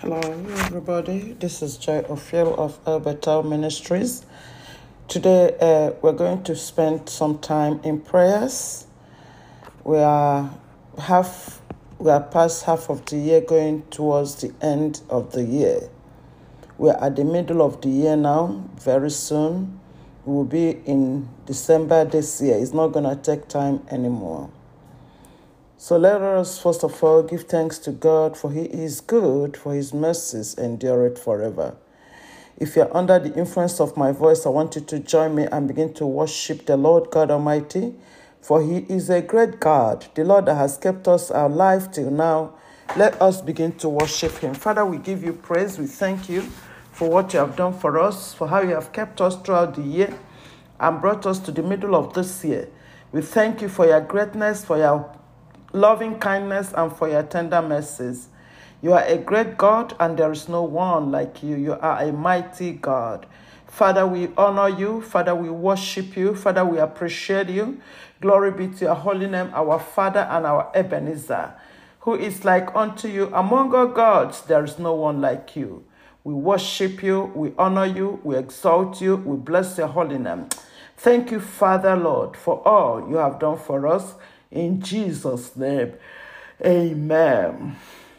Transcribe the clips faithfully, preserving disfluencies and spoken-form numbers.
Hello, everybody. This is Joy Ophiel of El Bethel Ministries. Today, uh, we're going to spend some time in prayers. We are half, we are past half of the year, going towards the end of the year. We are at the middle of the year now. Very soon, we will be in December this year. It's not going to take time anymore. So let us first of all give thanks to God, for He is good, for His mercies endure it forever. If you're under the influence of my voice, I want you to join me and begin to worship the Lord God Almighty, for He is a great God, the Lord that has kept us alive till now. Let us begin to worship Him. Father, we give you praise. We thank you for what you have done for us, for how you have kept us throughout the year and brought us to the middle of this year. We thank you for your greatness, for your loving kindness, and for your tender mercies. You are a great God, and there is no one like you. You are a mighty God. Father, we honor you. Father, we worship you. Father, we appreciate you. Glory be to your holy name, our Father and our Ebenezer. Who is like unto you? Among all gods, there is no one like you. We worship you. We honor you. We exalt you. We bless your holy name. Thank you, Father, Lord, for all you have done for us. In Jesus' name, amen.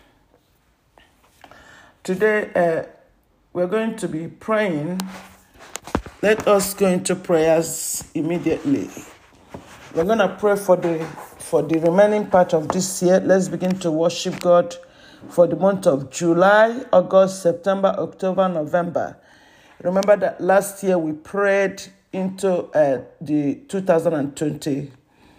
Today, uh, we're going to be praying. Let us go into prayers immediately. We're going to pray for the for the remaining part of this year. Let's begin to worship God for the month of July, August, September, October, November. Remember that last year we prayed into uh, the two thousand twenty.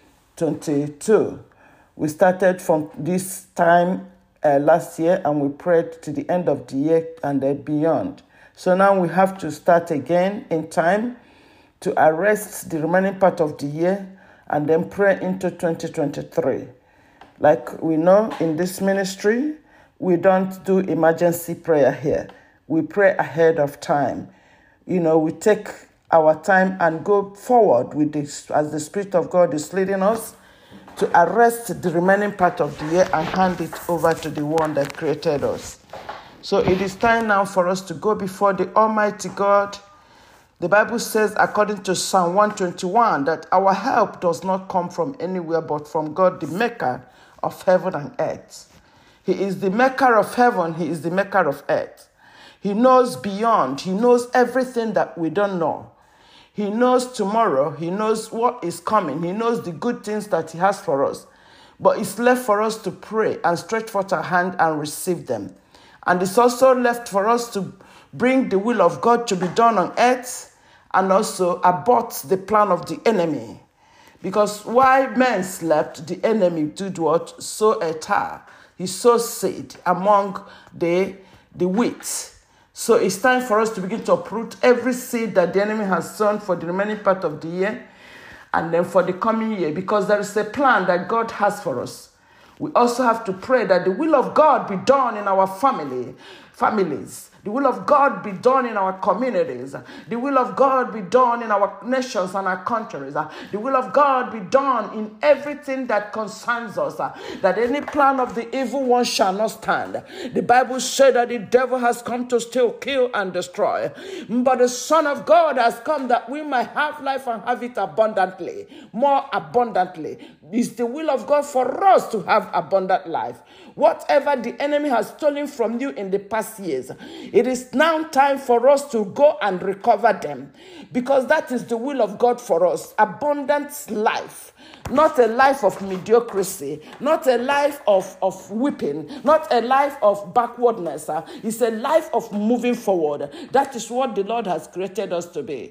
twenty-two. We started from this time uh, last year and we prayed to the end of the year and then beyond. So now we have to start again in time to arrest the remaining part of the year and then pray into twenty twenty-three. Like we know in this ministry, we don't do emergency prayer here. We pray ahead of time. You know, we take our time and go forward with this as the Spirit of God is leading us to arrest the remaining part of the year and hand it over to the one that created us. So it is time now for us to go before the Almighty God. The Bible says, according to Psalm one twenty-one, that our help does not come from anywhere but from God, the maker of heaven and earth. He is the maker of heaven. He is the maker of earth. He knows beyond. He knows everything that we don't know. He knows tomorrow. He knows what is coming. He knows the good things that He has for us. But it's left for us to pray and stretch forth our hand and receive them. And it's also left for us to bring the will of God to be done on earth and also abort the plan of the enemy. Because while men slept, the enemy did what? Sow a tar. He sowed seed among the, the wheat. So it's time for us to begin to uproot every seed that the enemy has sown for the remaining part of the year and then for the coming year, because there is a plan that God has for us. We also have to pray that the will of God be done in our family, families. The will of God be done in our communities. The will of God be done in our nations and our countries. The will of God be done in everything that concerns us. That any plan of the evil one shall not stand. The Bible said that the devil has come to steal, kill, and destroy. But the Son of God has come that we might have life and have it abundantly, more abundantly. It's the will of God for us to have abundant life. Whatever the enemy has stolen from you in the past years, it is now time for us to go and recover them, because that is the will of God for us. Abundant life, not a life of mediocrity, not a life of, of weeping, not a life of backwardness. Uh, it's a life of moving forward. That is what the Lord has created us to be.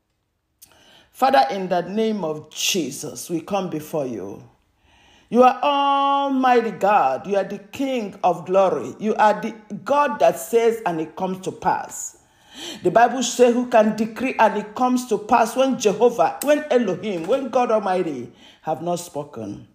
Father, in the name of Jesus, we come before you. You are Almighty God. You are the King of glory. You are the God that says and it comes to pass. The Bible says who can decree and it comes to pass when Jehovah, when Elohim, when God Almighty have not spoken.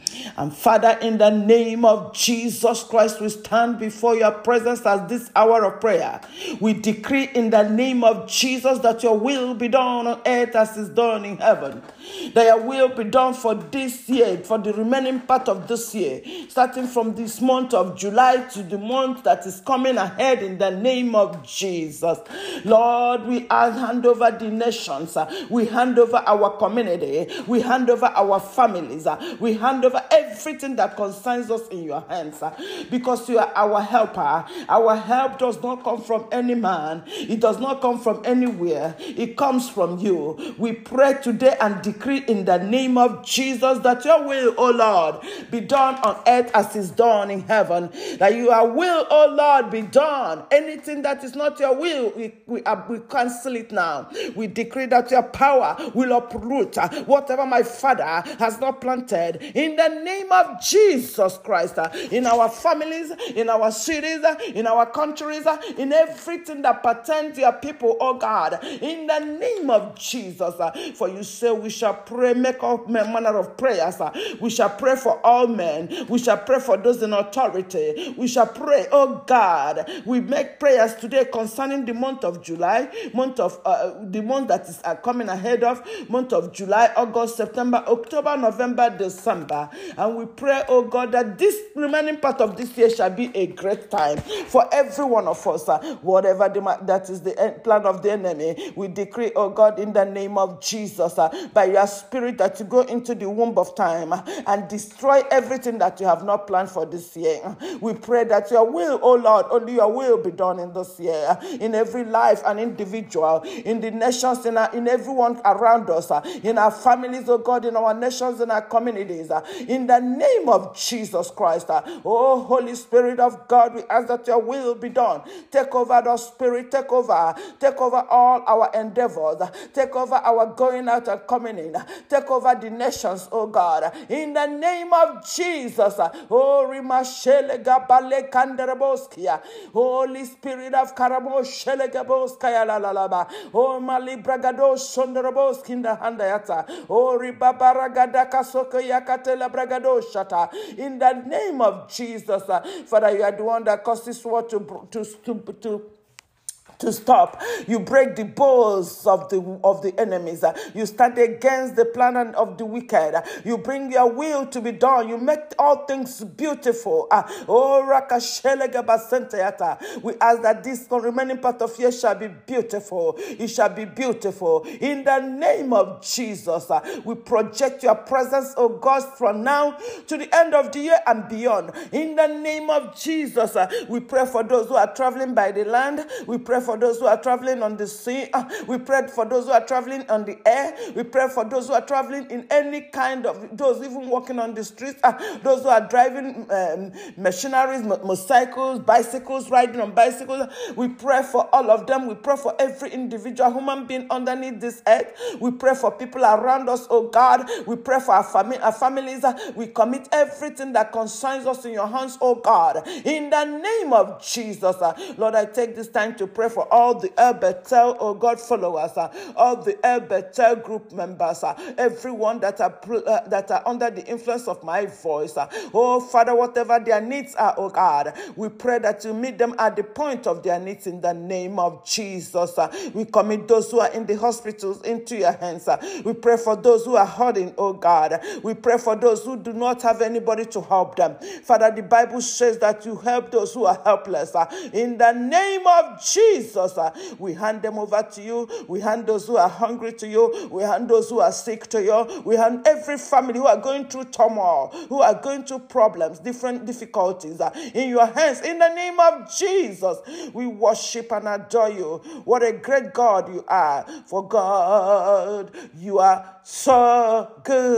And Father, in the name of Jesus Christ, we stand before your presence at this hour of prayer. We decree in the name of Jesus that your will be done on earth as is done in heaven. That your will be done for this year, for the remaining part of this year, starting from this month of July to the month that is coming ahead in the name of Jesus. Lord, we hand over the nations. We hand over our community. We hand over our families. We hand over everything that concerns us in your hands, because you are our helper. Our help does not come from any man. It does not come from anywhere. It comes from you. We pray today and decree in the name of Jesus that your will, O Lord, be done on earth as is done in heaven. That your will, O Lord, be done. Anything that is not your will, we, we, uh, we cancel it now. We decree that your power will uproot uh, whatever my Father has not planted in the name of Jesus Christ, uh, in our families, in our cities, uh, in our countries, uh, in everything that pertains to your people, oh God, in the name of Jesus. Uh, for you say we shall pray, make all manner of prayers. Uh, we shall pray for all men. We shall pray for those in authority. We shall pray, oh God. We make prayers today concerning the month of July, month of uh, the month that is uh, coming ahead of, month of July, August, September, October, November, December. And we pray, oh God, that this remaining part of this year shall be a great time for every one of us. Uh, whatever the, that is the plan of the enemy, we decree, oh God, in the name of Jesus, uh, by your spirit, that you go into the womb of time uh, and destroy everything that you have not planned for this year. Uh, we pray that your will, oh Lord, only your will be done in this year, uh, in every life and individual, in the nations, in, our, in everyone around us, uh, in our families, oh God, in our nations, in our communities, uh, in the name of Jesus Christ. Uh, oh, Holy Spirit of God, we ask that your will be done. Take over the Spirit, take over, take over all our endeavors, uh, take over our going out and coming in, uh, take over the nations, oh God, in the name of Jesus. Uh, oh, Rimashele Gabale Kanderaboskia, Holy Spirit of Karamo Shelegaboskaya la la la ba, oh, Mali Bragado Shonderaboski in the Handayata, oh, Ribabaragadaka Soko Yakatela Bragado Shata, in the name of Jesus. Uh, Father, you are the one that causes war to to to to to stop. You break the bows of the of the enemies. You stand against the plan of the wicked. You bring your will to be done. You make all things beautiful. Oh, we ask that this remaining part of year shall be beautiful. It shall be beautiful. In the name of Jesus, we project your presence, oh God, from now to the end of the year and beyond. In the name of Jesus, we pray for those who are traveling by the land. We pray for those who are traveling on the sea. Uh, we pray for those who are traveling on the air. We pray for those who are traveling in any kind of, those even walking on the streets, uh, those who are driving um, machineries, motorcycles, bicycles, riding on bicycles. We pray for all of them. We pray for every individual human being underneath this earth. We pray for people around us, oh God. We pray for our, fami- our families. Uh, we commit everything that concerns us in your hands, oh God. In the name of Jesus, uh, Lord, I take this time to pray for all the El Bethel, oh God, followers, uh, all the El Bethel group members, uh, everyone that are uh, that are under the influence of my voice. Uh, oh Father, whatever their needs are, oh God, we pray that you meet them at the point of their needs in the name of Jesus. Uh, we commit those who are in the hospitals into your hands. Uh, we pray for those who are hurting, oh God. We pray for those who do not have anybody to help them. Father, the Bible says that you help those who are helpless. Uh, in the name of Jesus. Jesus, uh, we hand them over to you. We hand those who are hungry to you. We hand those who are sick to you. We hand every family who are going through turmoil, who are going through problems, different difficulties, uh, in your hands. In the name of Jesus, we worship and adore you. What a great God you are. For God, you are so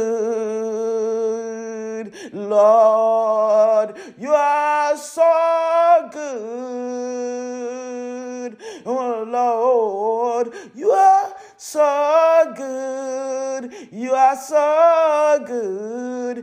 good. Lord, you are so good. Oh Lord, you are so good. You are so good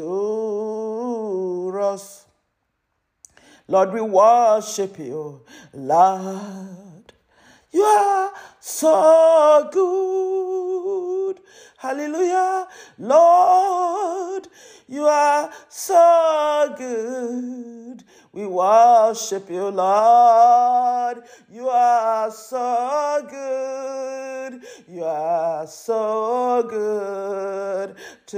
to us. Lord, we worship you. Lord, You are so good. Hallelujah. Lord, you are so good. We worship you, Lord. You are so good. You are so good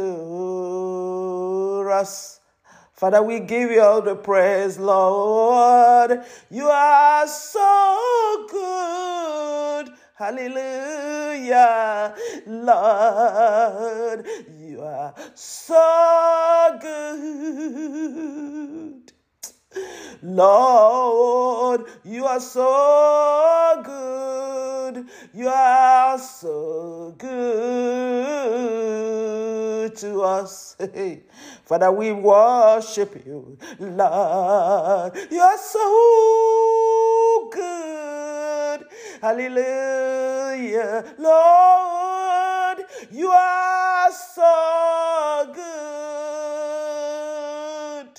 to us. Father, we give you all the praise, Lord. You are so good. Hallelujah. Lord, you are so good. Lord, you are so good. You are so good to us. Father, we worship you. Lord, you are so good. Hallelujah. Lord, you are so good.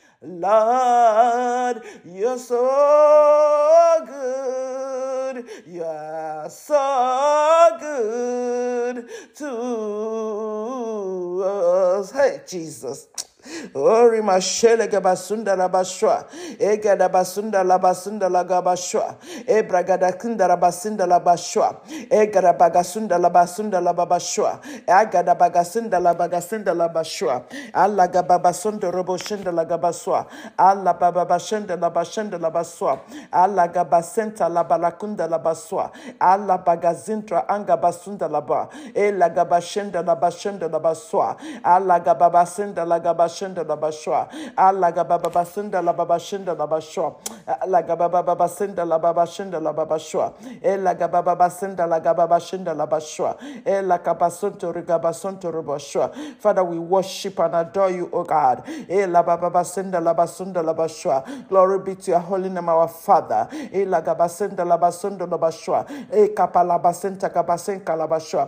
Lord, you're so good. You are so good to us. Hey, Jesus. Ori mashele gabasunda la bashwa, ega da basunda la basunda la gabashwa, e bragada kinda la basinda la bashwa, ega da bagasunda la basunda la babashwa, aga da bagasunda la bagasinda la bashwa, alla gababasunda robo shenda la gabaswa, alla bababashenda la bashenda la baswa, alla gabasenta la balakunda la baswa, alla bagazintra anga basunda la ba, e la gabashenda la bashenda la baswa, alla gababasenda la gabashenda la bashwa, alla gababasenda la babashinda la bashwa, alla gababasenda la babashinda la babashwa, e la gababasenda la gababashinda la bashwa, e la kabasonto rigabasonto rubashwa. Father, we worship and adore you, O God. E la bababasenda la basunda la bashwa. Glory be to your holy name, our Father. E la gabasenda la basunda la bashwa, e kapala basenta kabasenka la bashwa.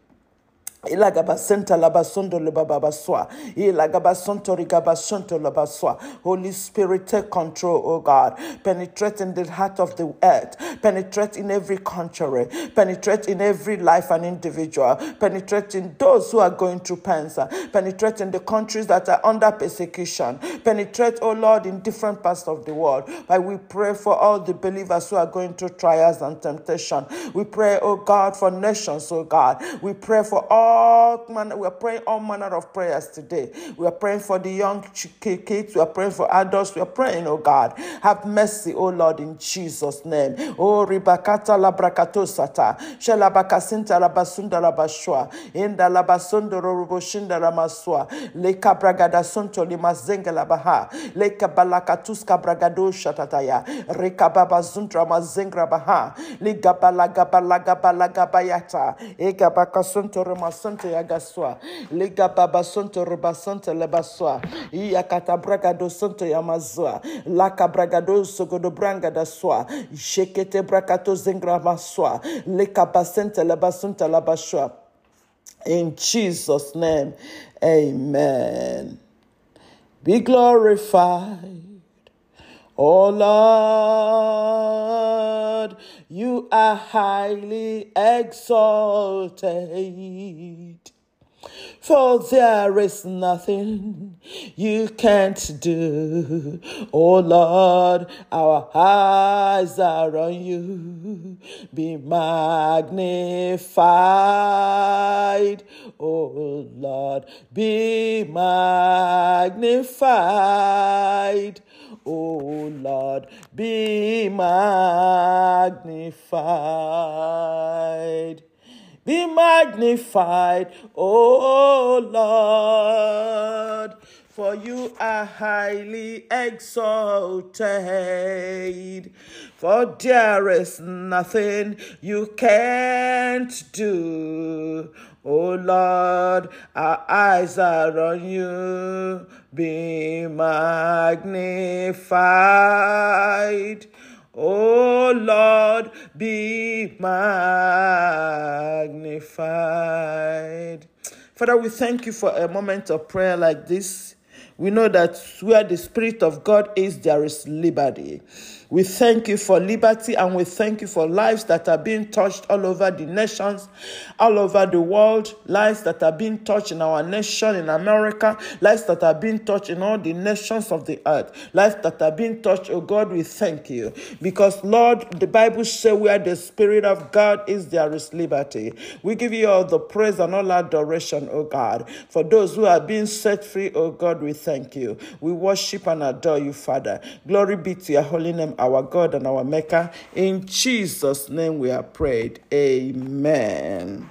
Ilagabasenta labasondo lebabaswa. Ilagabasonto rigabasonto labaswa. Holy Spirit, take control, oh God. Penetrate in the heart of the earth. Penetrate in every country. Penetrate in every life and individual. Penetrate in those who are going through cancer. Penetrate in the countries that are under persecution. Penetrate, oh Lord, in different parts of the world. But we pray for all the believers who are going through trials and temptation. We pray, oh God, for nations, oh God. We pray for all All manner, we are praying all manner of prayers today. We are praying for the young kids. We are praying for adults. We are praying, oh God. Have mercy, oh Lord, in Jesus' name. Oh, ribakata labrakato sata. Shalabakasinta labasunda labashwa. Inda labasondo roboshinda lamaswa. Leka bragada sonto limazenga labaha. Leka balakatuska bragado shatataya. Reka babazuntra mazengra baha. Liga balaga balaga balaga bayata. Ega bakasonto remas Santa Yagaswa, Liga Baba Santo Ruba Santa Lebaswa, Iakata Bragado Santo Yamazwa, Laka Bragado Sogodo Branga da Swa, Shekete Brakato Zengra Maswa, Lika Basenta Lebasanta Labashwa. In Jesus' name, amen. Be glorified, oh Lord, you are highly exalted. For there is nothing you can't do. Oh Lord, our eyes are on you. Be magnified. Oh Lord, be magnified. Oh Lord, be magnified. Be magnified, O Lord, for you are highly exalted. For there is nothing you can't do. O Lord, our eyes are on you. Be magnified. Oh Lord, be magnified. Father, we thank you for a moment of prayer like this. We know that where the Spirit of God is, there is liberty. We thank you for liberty, and we thank you for lives that are being touched all over the nations, all over the world, lives that are being touched in our nation, in America, lives that are being touched in all the nations of the earth, lives that are being touched. Oh God, we thank you. Because Lord, the Bible says where the Spirit of God is, there is liberty. We give you all the praise and all adoration, oh God. For those who are being set free, oh God, we thank you. We worship and adore you, Father. Glory be to your holy name, our God and our Maker. In Jesus' name we are prayed. Amen.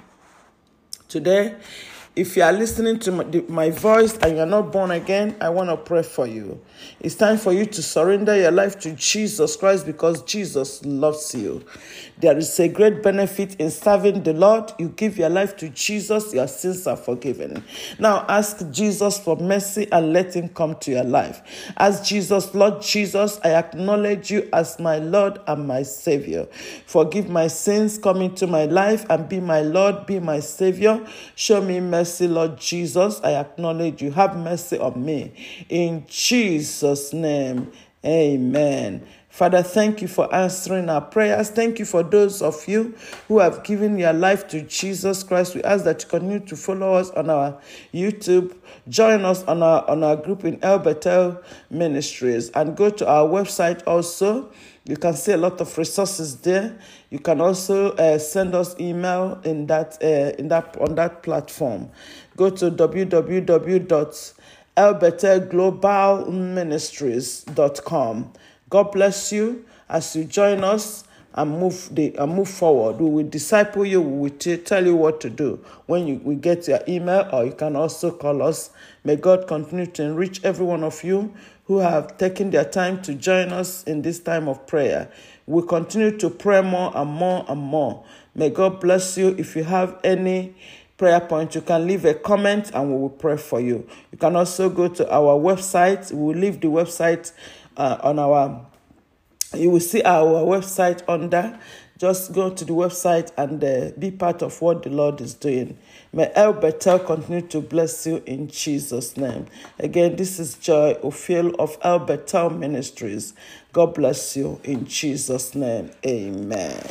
Today, if you are listening to my, my voice and you're not born again, I want to pray for you. It's time for you to surrender your life to Jesus Christ, because Jesus loves you. There is a great benefit in serving the Lord. You give your life to Jesus, your sins are forgiven. Now ask Jesus for mercy and let him come to your life. Ask Jesus, Lord Jesus, I acknowledge you as my Lord and my Savior. Forgive my sins, come into my life and be my Lord, be my Savior. Show me mercy, Lord Jesus. I acknowledge you. Have mercy on me. In Jesus' name, amen. Father, thank you for answering our prayers. Thank you for those of you who have given your life to Jesus Christ. We ask that you continue to follow us on our YouTube. Join us on our, on our group in El Bethel Ministries, and go to our website also. You can see a lot of resources there. You can also uh, send us email in that uh, in that on that platform. Go to w w w dot el bethel global ministries dot com. God bless you as you join us and move the and move forward. We will disciple you. We will t- tell you what to do when you we get your email, or you can also call us. May God continue to enrich every one of you who have taken their time to join us in this time of prayer. We continue to pray more and more and more. May God bless you. If you have any prayer point, you can leave a comment and we will pray for you. You can also go to our website. We will leave the website uh, on our, you will see our website under. Just go to the website and uh, be part of what the Lord is doing. May El Bethel continue to bless you in Jesus' name. Again, this is Joy Ophiel of El Bethel Ministries. God bless you in Jesus' name. Amen.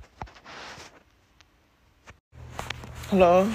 Hello.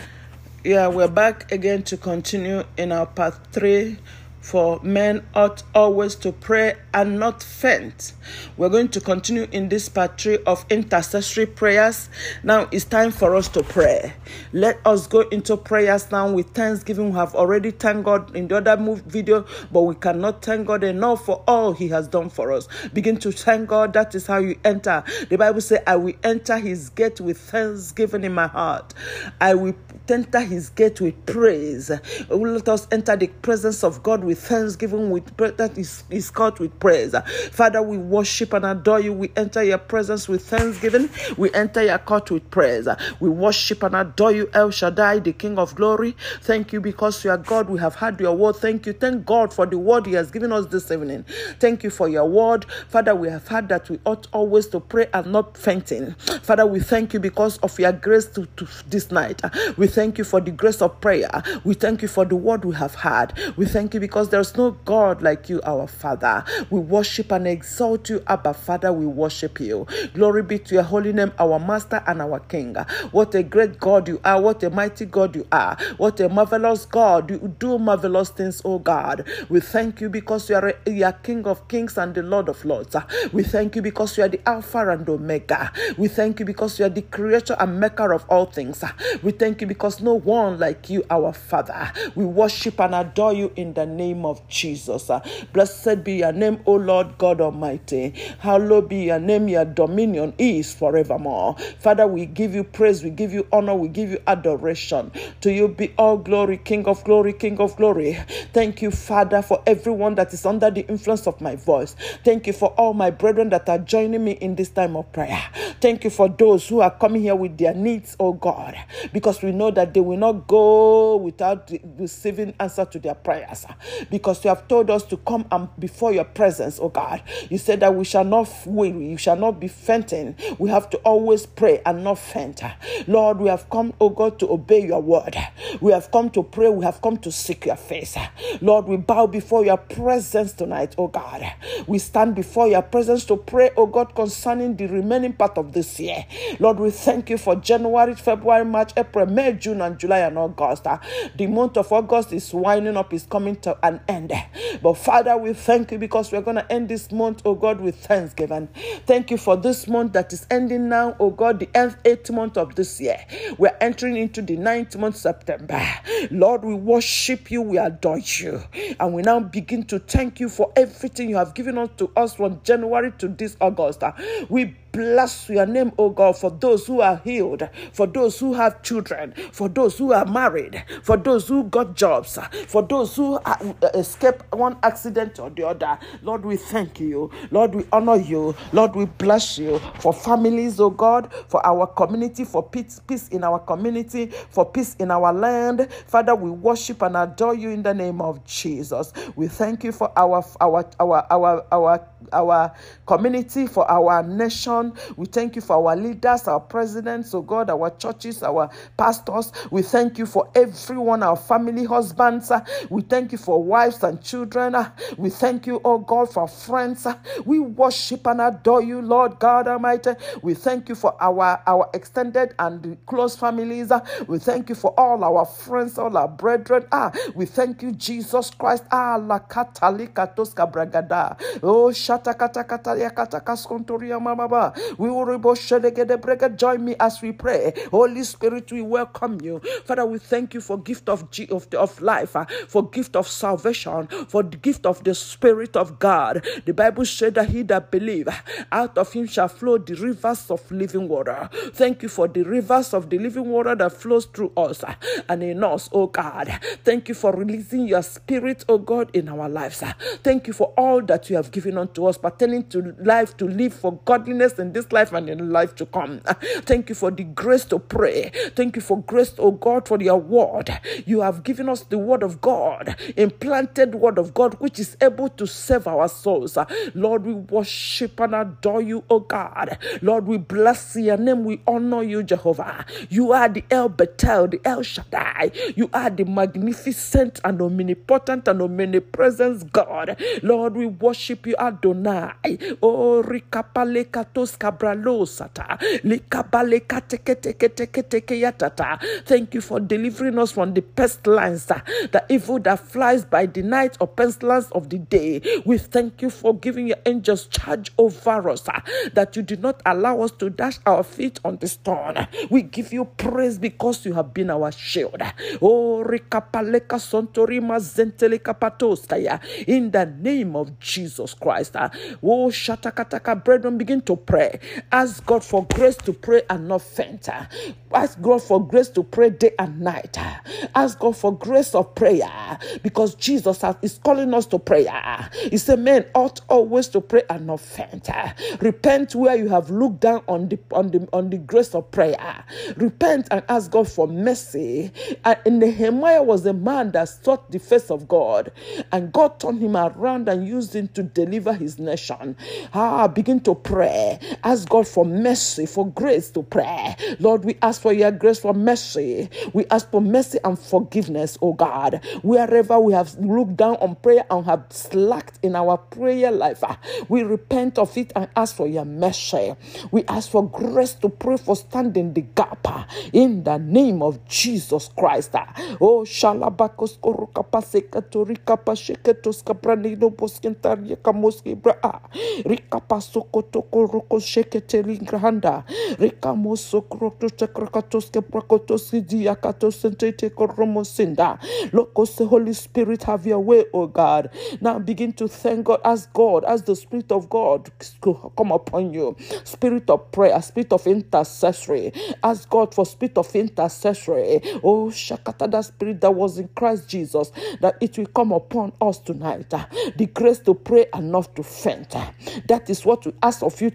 Yeah, we're back again to continue in our part three. For men ought always to pray and not faint. We're going to continue in this part three of intercessory prayers. Now it's time for us to pray. Let us go into prayers now with thanksgiving. We have already thanked God in the other move video, but we cannot thank God enough for all he has done for us. Begin to thank God. That is how you enter. The Bible says, I will enter his gate with thanksgiving in my heart. I will enter his gate with praise. Let us enter the presence of God with thanksgiving, with that is, is called with praise. Father, we worship and adore you. We enter your presence with thanksgiving. We enter your court with praise. We worship and adore you, El Shaddai, the King of glory. Thank you because you are God. We have had your word. Thank you. Thank God for the word he has given us this evening. Thank you for your word. Father, we have heard that we ought always to pray and not fainting. Father, we thank you because of your grace to, to this night. We thank you for the grace of prayer. We thank you for the word we have had. We thank you because there's no God like you, our Father. We worship and exalt you, Abba Father. We worship you. Glory be to your holy name, our Master and our King. What a great God you are. What a mighty God you are. What a marvelous God. You do marvelous things, oh God. We thank you because you are, a, you are King of kings and the Lord of lords. We thank you because you are the Alpha and Omega. We thank you because you are the creator and maker of all things. We thank you because no one like you, our Father. We worship and adore you in the name of Jesus. Blessed be your name, O Lord God Almighty. Hallowed be your name. Your dominion is forevermore. Father, we give you praise, we give you honor, we give you adoration. To you be all glory, King of glory, King of glory. Thank you, Father, for everyone that is under the influence of my voice. Thank you for all my brethren that are joining me in this time of prayer. Thank you for those who are coming here with their needs, oh God, because we know that they will not go without receiving answer to their prayers. because you have told us to come and before your presence, oh God. You said that we shall not weary, you shall not be fainting. We have to always pray and not faint. Lord, we have come, oh God, to obey your word. We have come to pray. We have come to seek your face. Lord, we bow before your presence tonight, oh God. We stand before your presence to pray, oh God, concerning the remaining part of this year. Lord, we thank you for January, February, March, April, May, June, and July, and August. The month of August is winding up, is coming to an end. But Father, we thank you because we're going to end this month, oh God, with thanksgiving. Thank you for this month that is ending now, oh God, the eighth month of this year. We're entering into the ninth month, September. Lord, we worship you, we adore you, and we now begin to thank you for everything you have given us to us from January to this August. We bless your name, oh God, for those who are healed, for those who have children, for those who are married, for those who got jobs, for those who are, uh, escape one accident or the other. Lord, we thank you. Lord, we honor you. Lord, we bless you for families, oh God, for our community, for peace, peace in our community, for peace in our land. Father, we worship and adore you in the name of Jesus. We thank you for our our our our our our community, for our nation. We thank you for our leaders, our presidents, oh God, our churches, our pastors. We thank you for everyone, our family, husbands. We thank you for wives and children. We thank you, oh God, for friends. We worship and adore you, Lord God Almighty. We thank you for our, our extended and close families. We thank you for all our friends, all our brethren. Ah, we thank you, Jesus Christ. Ah, la katalika bragada. Oh, shatakata yakata mama. We will join me as we pray. Holy Spirit, we welcome you. Father, we thank you for gift of G- of, of life, uh, for gift of salvation, for the gift of the Spirit of God. The Bible said that he that believe, out of him shall flow the rivers of living water. Thank you for the rivers of the living water that flows through us uh, and in us, oh God. Thank you for releasing your Spirit, oh God, in our lives. Uh. Thank you for all that you have given unto us, pertaining to life, to live for godliness in this life and in life to come. Thank you for the grace to pray. Thank you for grace, oh God, for your word. You have given us the word of God, implanted word of God, which is able to save our souls. Lord, we worship and adore you, oh God. Lord, we bless your name. We honor you, Jehovah. You are the El Bethel, the El Shaddai. You are the magnificent and omnipotent and omnipresent God. Lord, we worship you, Adonai. Oh, Rikapale katos kabralo sata. Likabale kateke teke teke teke yatata. Thank you for delivering us from the pestilence, the evil that flies by the night or pestilence of the day. We thank you for giving your angels charge over us, that you did not allow us to dash our feet on the stone. We give you praise because you have been our shield. Oh, Rikapaleka Sontorima Zenteleka Patostaya. In the name of Jesus Christ. Oh, Shatakataka, brethren, begin to pray. Ask God for grace to pray and not faint. Ask God for grace to pray day and night. Ask God for grace of prayer, because Jesus is calling us to prayer. He said, men ought always to pray and not faint. Repent where you have looked down on the on the on the grace of prayer. Repent and ask God for mercy. And Nehemiah was a man that sought the face of God, and God turned him around and used him to deliver his nation. Ah, begin to pray. Ask God for mercy, for grace to pray. Lord, we ask for your grace, for mercy. We ask for mercy and forgiveness, oh God. Wherever we have looked down on prayer and have slacked in our prayer life, we repent of it and ask for your mercy. We ask for grace to pray, for standing the gap in the name of Jesus Christ. Oh, shalabakos korukapasekatori kapasheketos kapranino boskentaria kamoski bra rikapasoko koroko sheketeli granda rikamoso krokto chakrakatos keprakotos diakatos sentete koromosinda. Locos, the Holy Spirit, have your way, oh God. Now begin to thank God. Ask God, as the Spirit of God to come upon you. Spirit of prayer, spirit of intercessory. Ask God for spirit of intercessory. Oh, Shakata, that spirit that was in Christ Jesus, that it will come upon us tonight. The grace to pray and not to faint. That is what we ask of you tonight, Jehovah.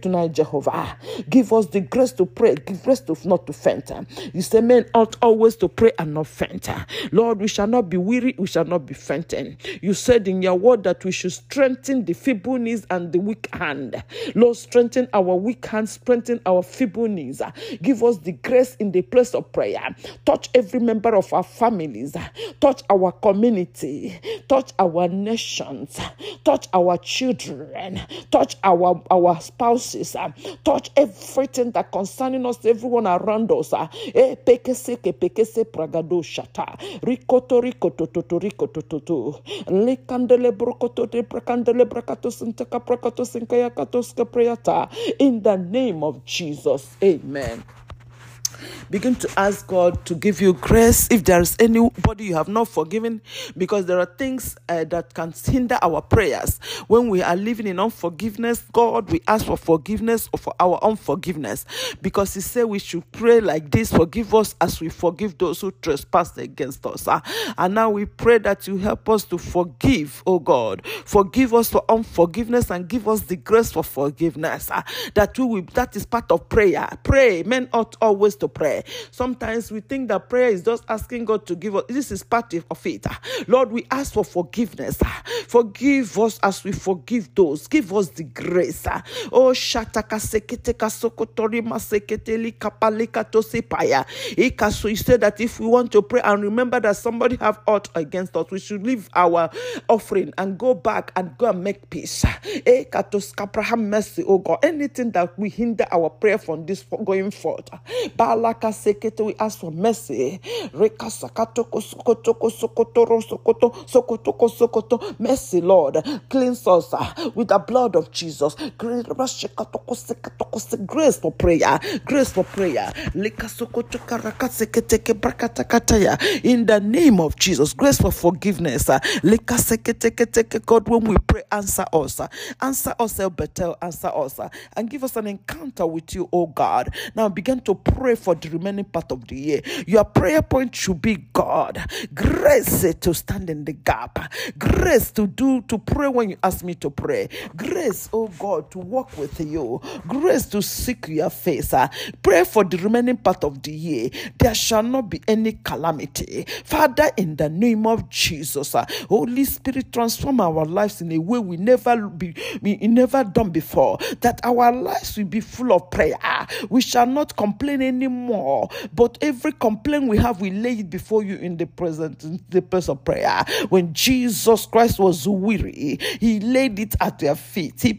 Jehovah. Give us the grace to pray, give grace to not to faint. You say men ought always to pray and not faint. Lord, we shall not be weary, we shall not be fainting. You said in your word that we should strengthen the feeble knees and the weak hand. Lord, strengthen our weak hands, strengthen our feeble knees. Give us the grace in the place of prayer. Touch every member of our families. Touch our community. Touch our nations. Touch our children. Touch our, our spouses. Touch everything that concerning us, everyone around us. Eh, pekese ke pekese pragado shata. Rikoto rikoto toto rikoto toto. Lekandele brokoto de prakandele brakato sintaka prakato sinkaya katoska prayata. In the name of Jesus. Amen. Begin to ask God to give you grace if there is anybody you have not forgiven, because there are things uh, that can hinder our prayers. When we are living in unforgiveness, God, we ask for forgiveness or for our unforgiveness, because He said we should pray like this: forgive us as we forgive those who trespass against us. Uh, and now we pray that you help us to forgive, oh God. Forgive us for unforgiveness and give us the grace for forgiveness. Uh, that we will, that is part of prayer. Pray. Men ought always to pray. Sometimes we think that prayer is just asking God to give us. This is part of it. Lord, we ask for forgiveness. Forgive us as we forgive those. Give us the grace. Oh, shataka seketeka sokotori maseketeli kapalika tosepaya. Ikaso, you said that if we want to pray and remember that somebody have ought against us, we should leave our offering and go back and go and make peace. Ekatos kapraham mercy, oh God. Anything that we hinder our prayer from this going forth. Balaka sekete, we ask for mercy. Reka sakatoko sokotoko sokotoro sokoto sokotoko sokoto. Mercy, Lord. Cleanse us uh, with the blood of Jesus. Grace for prayer. Grace for prayer. In the name of Jesus. Grace for forgiveness. God, when we pray, answer us. Answer us, El Bethel. Answer us. And give us an encounter with you, oh God. Now begin to pray for the remaining part of the year. Your prayer point should be, God, grace to stand in the gap. Grace to do, to pray when you ask me to pray. Grace, oh God, to walk with you. Grace to seek your face. Uh, pray for the remaining part of the year. There shall not be any calamity. Father, in the name of Jesus, uh, Holy Spirit, transform our lives in a way we never be, we never done before. That our lives will be full of prayer. We shall not complain anymore, but every complaint we have, we lay it before you in the present, in the place of prayer. When Jesus Christ was weary, He laid it at their feet. He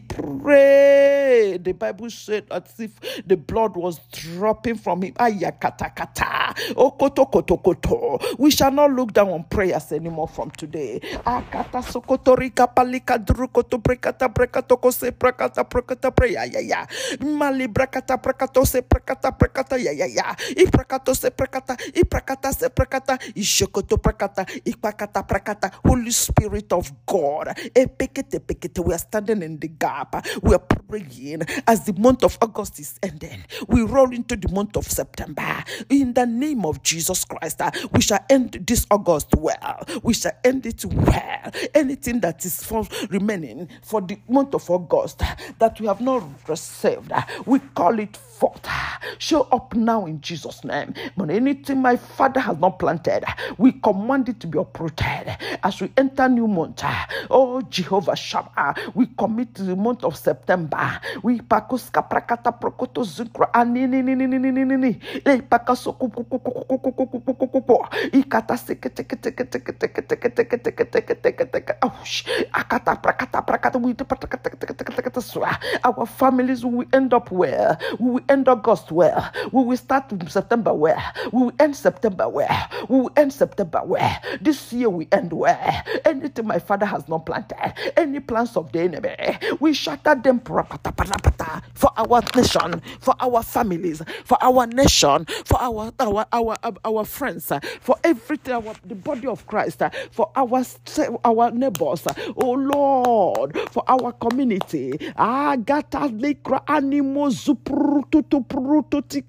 prayed. The Bible said as if the blood was dropping from Him. Ayakatakata. Okotokotokoto. We shall not look down on prayers anymore from today. Akata sokotorika palika drukoto brekata brekatoko se prakata prakata prayer. Ya ya. Mali brakata prakato se prakata prakata ya ya ya. Iprakato se prakata. Iprakata se prakata. Ishokoto prakata. Ipakata prakata. Holy Spirit of God. Epekete pekete. We are standing in the gap. We are praying as the month of August is ending. We roll into the month of September. In the name of Jesus Christ, uh, we shall end this August well. We shall end it well. Anything that is for remaining for the month of August uh, that we have not received, uh, we call it forth. Show up now in Jesus' name. But anything my Father has not planted, we command it to be uprooted as we enter new month. Oh Jehovah Shammah, we commit to the month of September. We pakoska prakata prokoto zukra anini ni ni ni ni ni ni. Le pakaso kuku kuku kuku kuku kuku kuku kuku. Ikata seke teke teke teke teke teke teke teke teke teke teke. Akata prakata prakata. We teke teke teke teke teke teke. Our families will end up well. We will end August well. We will start September well. We will end September well. We will end September well. This year we end well. Anything my Father has not planted, any plans of the enemy, we shatter them for our nation, for our families, for our nation, for our our our our friends, for everything, our the body of Christ, for our our neighbors, oh Lord, for our community. Agata lekra animo zuprutu prutu tikata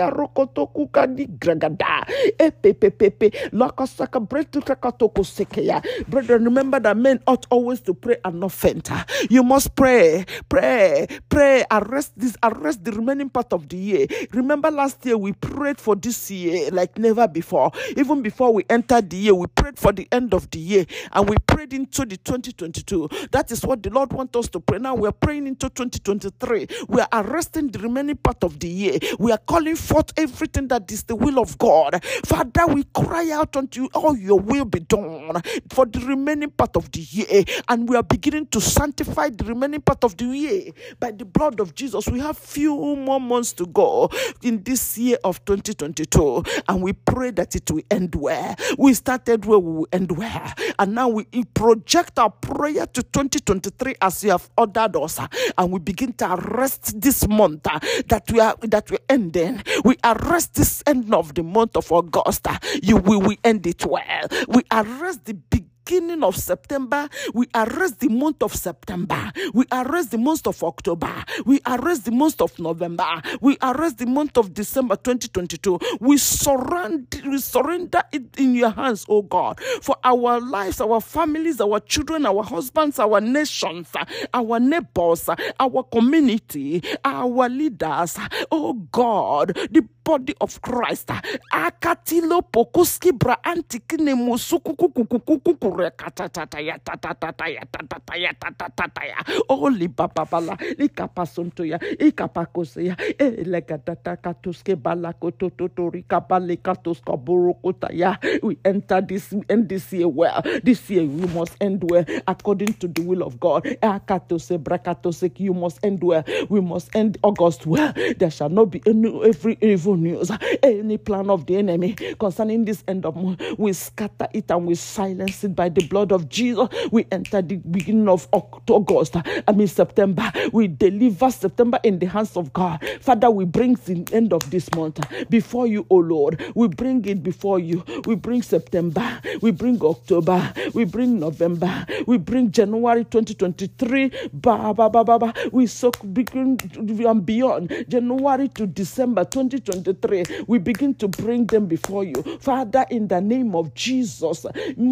ya rokoto kuka di gragada. E pepe pepe. Lakasaka bretu kakatoko sekeya. Brethren, remember that men ought always to pray and not faint. You must pray, pray, pray. Arrest this, arrest the remaining part of the year. Remember last year we prayed for this year like never before. Even before we entered the year, we prayed for the end of the year and we prayed into the twenty twenty-two. That is what the Lord wants us to pray. Now we are praying into twenty twenty-three. We are arresting the remaining part of the year. We are calling forth everything that is the will of God. Father, we cry out unto you, oh, your will be done for the remaining part of the year. And we are beginning to sanctify the remaining part of the year by the blood of Jesus. We have few more months to go in this year of twenty twenty-two. And we pray that it will end well. We started where we will end well. And now we project our prayer to twenty twenty-three as you have ordered us. And we begin to arrest this month uh, that we are that we're ending. We arrest this end of the month of August. Uh, you will we end it well. We arrest the big beginning of September. We arrest the month of September. We arrest the month of October. We arrest the month of November. We arrest the month of December twenty twenty-two. We surrender, we surrender it in your hands, oh God, for our lives, our families, our children, our husbands, our nations, our neighbors, our community, our leaders, oh God, the body of Christ. Akatilo pokuski bra antikine musuku kukukukuku rekatata ya tatata ya tatata ya tatata ya oli babala likapasonto ya ikapakose ya elekatata katuske balakoto totori kabale katuska borokota ya. We enter this we end this year well. This year we must end well according to the will of God. Akatose brakatose, you must end well. We must end August well. There shall not be any every evil news, any plan of the enemy concerning this end of month. We scatter it and we silence it by the blood of Jesus. We enter the beginning of August, I mean September. We deliver September in the hands of God. Father, we bring the end of this month before you, O Lord. We bring it before you. We bring September. We bring October. We bring November. We bring January twenty twenty-three. Ba, ba, ba, ba, ba. We soak begin and beyond January to December twenty twenty-three. We begin to bring them before you, Father, in the name of Jesus.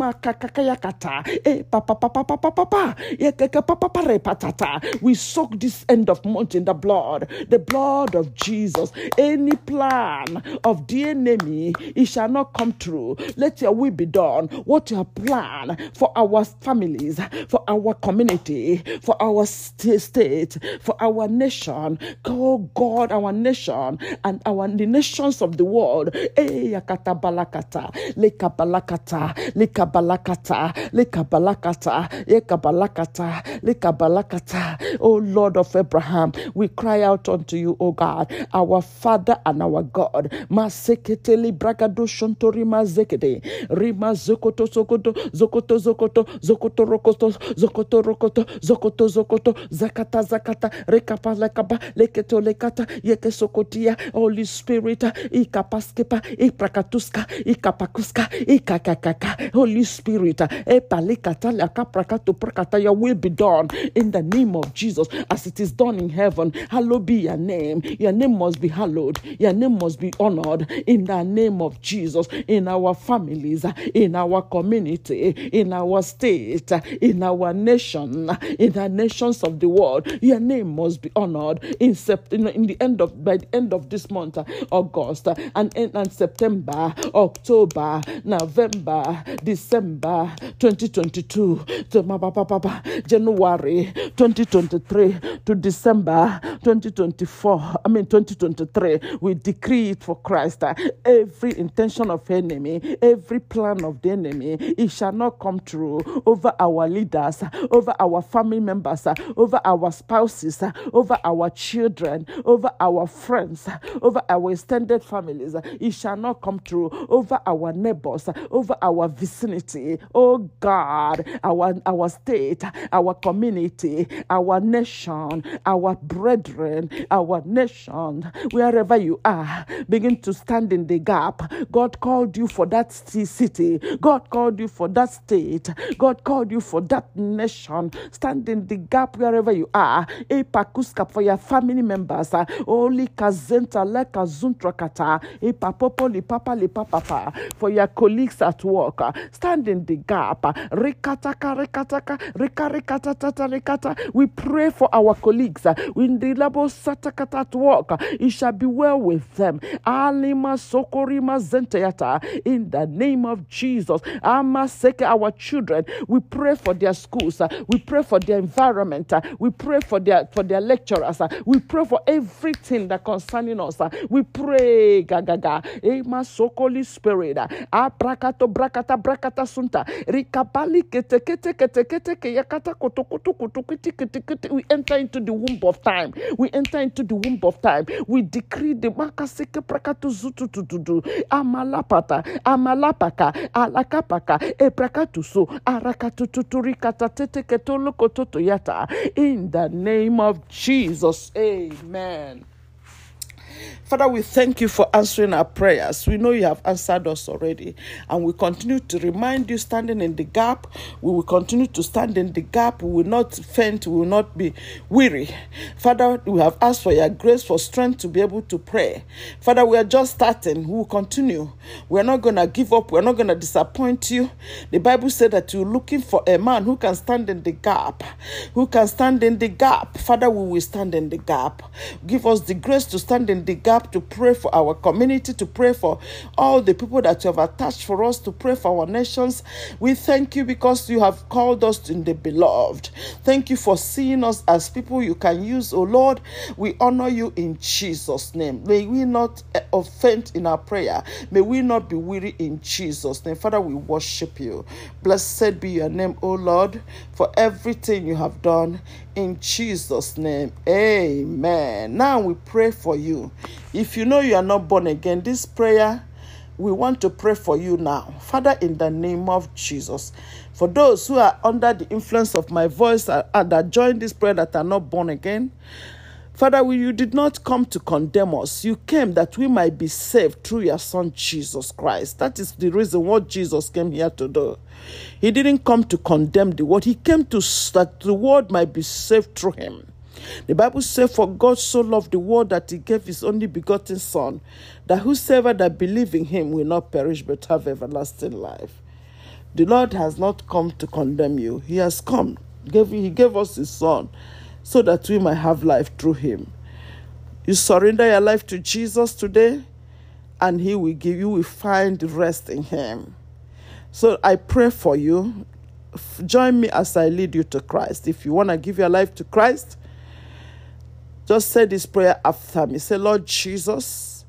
We soak this end of month in the blood, the blood of Jesus. Any plan of the enemy, it shall not come true. Let your will be done. What you have planned for our families, for our community, for our state, for our nation, oh God, our nation and our the nations of the world. Eh, yakata balakata, leka balakata, leka balakata, leka balakata, leka balakata, leka balakata. Oh Lord of Abraham, we cry out unto you, oh God, our Father and our God. Masekete li bragado shontori mazekete, rima zokoto zokoto, zokoto zokoto, zokoto rokoto, zokoto rokoto, zokoto zokoto, zakata zakata, rekapa lekapa, leketo lekata, yeke sokotia. Holy Spirit, ikapaskepa, iprakatuska, ikapakuska, ikakakaka. Holy Spirit, epalikata lakaprakato prakata, your will be done in the name of Jesus as it is done in heaven. Hallowed be your name. Your name must be hallowed. Your name must be honored in the name of Jesus, in our families, in our community, in our state, in our nation, in the nations of the world. Your name must be honored in September, in the end of by the end of this month, August, and, and September, October, November, December twenty twenty-two, to January twenty twenty-three to December twenty twenty-four. I mean twenty twenty-three. We decree it for Christ. Every intention of enemy, every plan of the enemy, it shall not come true over our leaders, over our family members, over our spouses, over our children, over our friends, over our extended families. It shall not come true over our neighbors, over our vicinity. Oh God, our our state, our community, our nation, our brethren, our nation, wherever you are, begin to stand in the gap. God called you for that city. God called you for that state. God called you for that nation. Stand in the gap wherever you are. For your family members. Only kazenta leka zuntrakata, ipapopo lipapa lipapapa, for your colleagues at work. Stand in the gap. Rikataka, rikataka, rika, rikatata, rikata. We pray for our colleagues in the labo satakata at work. It shall be well with them. Alima sokorima zenteyata. In the name of Jesus. Amaseke, our children. We pray for their schools. We pray for their environment. We pray for their for their lecturers. We pray for everything that concerning us. We pray, Gagaga. Ema sokoli spirit. Abrakato brakata brakata sunta. Rikabali kete kete kete kete keyakata koto koto koto kete kete kete. We enter into the womb of time. We enter into the womb of time. We decree the makaseke brakato zutu tutudu. Amalapata, amalapaka, alakapaka, ebrakatusu, arakatututurikata tete ketolo kototo yata. In the name of Jesus, amen. Father, we thank you for answering our prayers. We know you have answered us already, and we continue to remind you, standing in the gap. We will continue to stand in the gap. We will not faint. We will not be weary. Father, we have asked for your grace, for strength to be able to pray. Father, we are just starting. We will continue. We are not going to give up. We are not going to disappoint you. The Bible said that you're looking for a man who can stand in the gap. Who can stand in the gap. Father, we will stand in the gap. Give us the grace to stand in the gap, to pray for our community, to pray for all the people that you have attached for us, to pray for our nations. We thank you because you have called us in the beloved. Thank you for seeing us as people you can use, oh Lord. We honor you in Jesus' name. May we not offend in our prayer. May we not be weary in Jesus' name. Father, we worship you. Blessed be your name, oh Lord, for everything you have done. In Jesus' name, amen. Now we pray for you. If you know you are not born again, this prayer, we want to pray for you now. Father, in the name of Jesus, for those who are under the influence of my voice and that join this prayer that are not born again, Father, you did not come to condemn us. You came that we might be saved through your Son, Jesus Christ. That is the reason what Jesus came here to do. He didn't come to condemn the world. He came to that the world might be saved through him. The Bible says, for God so loved the world that he gave his only begotten Son, that whosoever that believe in him will not perish but have everlasting life. The Lord has not come to condemn you. He has come. Gave, he gave us his Son so that we might have life through him. You surrender your life to Jesus today, and he will give you, will find rest in him. So I pray for you. Join me as I lead you to Christ. If you want to give your life to Christ, just say this prayer after me. Say, Lord Jesus,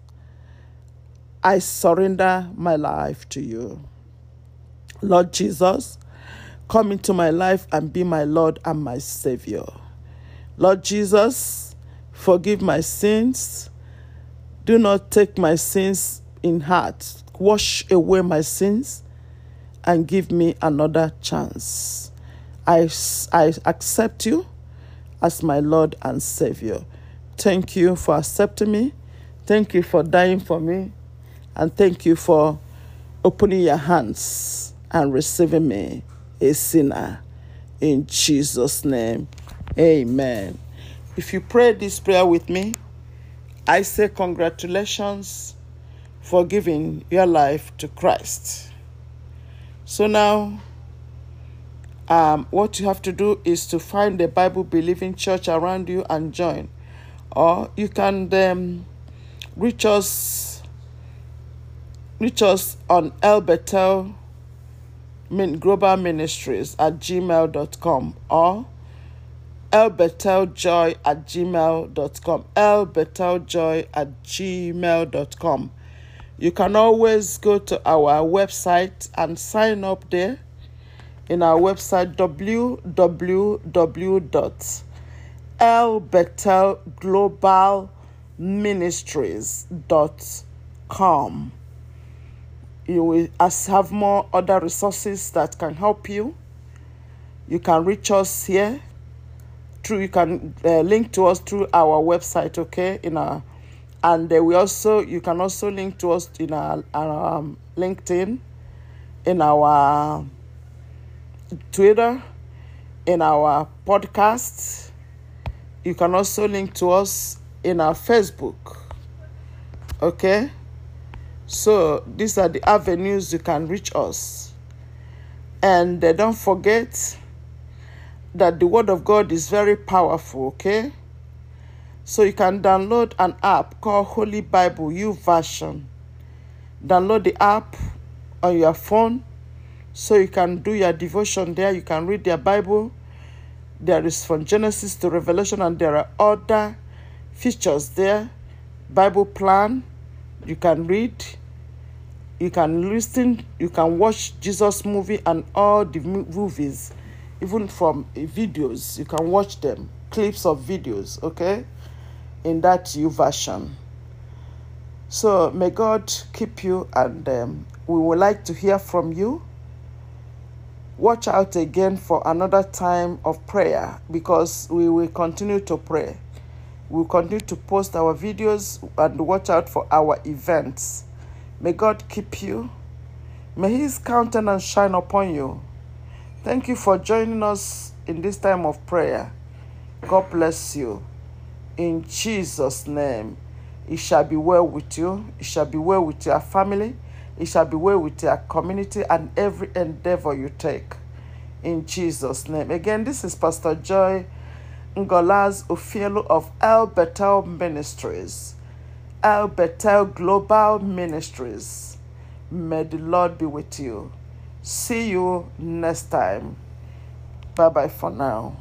I surrender my life to you. Lord Jesus, come into my life and be my Lord and my Savior. Lord Jesus, forgive my sins. Do not take my sins in heart. Wash away my sins and give me another chance. I, I accept you as my Lord and Savior. Thank you for accepting me. Thank you for dying for me. And thank you for opening your hands and receiving me, a sinner. In Jesus' name, amen. If you pray this prayer with me, I say congratulations for giving your life to Christ. So now, um, what you have to do is to find a Bible-believing church around you and join. Or you can um, reach us, reach us on El Bethel Global Ministries at gmail dot com or elbetheljoy at gmail dot com. elbetheljoy at gmail dot com. You can always go to our website and sign up there in our website, w w w dot el bethel global ministries dot com. You will have more other resources that can help you. You can reach us here through, you can uh, link to us through our website, okay, in our And uh, we also, you can also link to us in our, our um, LinkedIn, in our Twitter, in our podcast. You can also link to us in our Facebook. Okay? So these are the avenues you can reach us. And uh, don't forget that the Word of God is very powerful, okay? So you can download an app called Holy Bible U Version. Download the app on your phone so you can do your devotion there. You can read your Bible. There is from Genesis to Revelation, and there are other features there. Bible plan, you can read, you can listen, you can watch Jesus movie and all the movies, even from videos. You can watch them, clips of videos, okay, in that U version. So may God keep you, and um, we would like to hear from you. Watch out again for another time of prayer, because we will continue to pray. We will continue to post our videos and watch out for our events. May God keep you. May His countenance shine upon you. Thank you for joining us in this time of prayer. God bless you. In Jesus' name, it shall be well with you. It shall be well with your family. It shall be well with your community and every endeavor you take. In Jesus' name. Again, this is Pastor Joy Ngolas Ofielo of El Bethel Ministries. El Bethel Global Ministries. May the Lord be with you. See you next time. Bye-bye for now.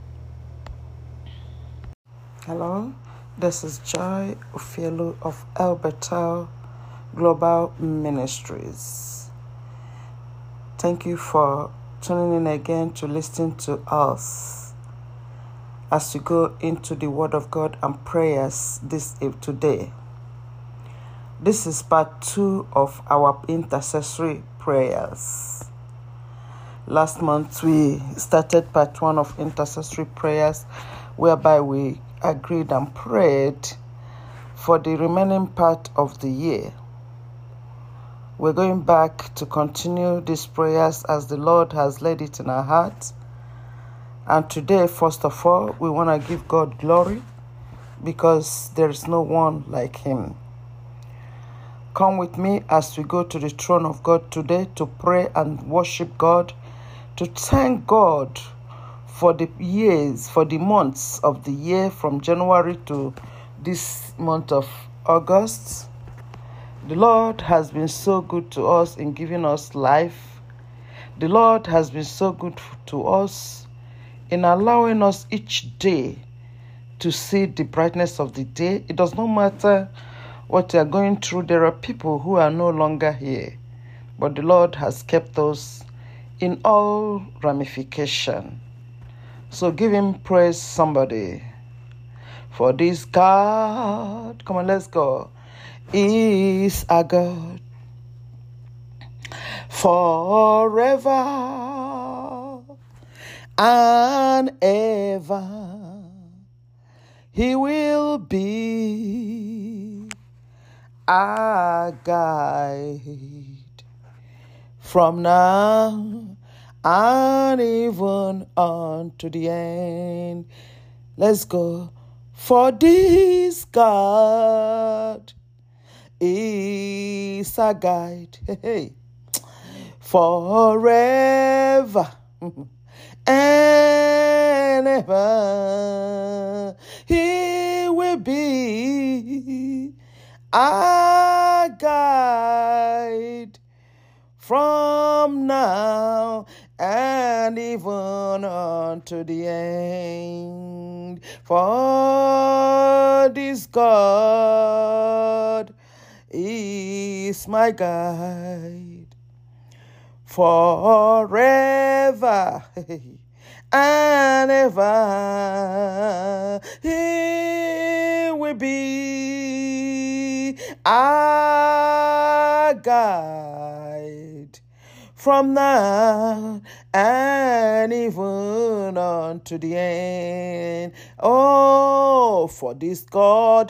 Hello, this is Joy Ofielo of El Bethel Global Ministries. Thank you for tuning in again to listen to us as we go into the Word of God and prayers this today. This is part two of our intercessory prayers. Last month we started part one of intercessory prayers, whereby we agreed and prayed for the remaining part of the year. We're going back to continue these prayers as the Lord has laid it in our hearts. And today, first of all, we want to give God glory, because there is no one like Him. Come with me as we go to the throne of God today to pray and worship God, to thank God for the years, for the months of the year from January to this month of August. The Lord has been so good to us in giving us life. The Lord has been so good to us in allowing us each day to see the brightness of the day. It does not matter what you are going through. There are people who are no longer here, but the Lord has kept us in all ramification. So give Him praise, somebody. For this God, come on, let's go, is a God forever and ever. He will be our guide from now and even unto the end. Let's go. For this God is a guide, hey, forever and ever. He will be our guide from now and even unto the end. For this God is my guide forever and ever. He will be our guide from now and even unto the end. Oh, for this God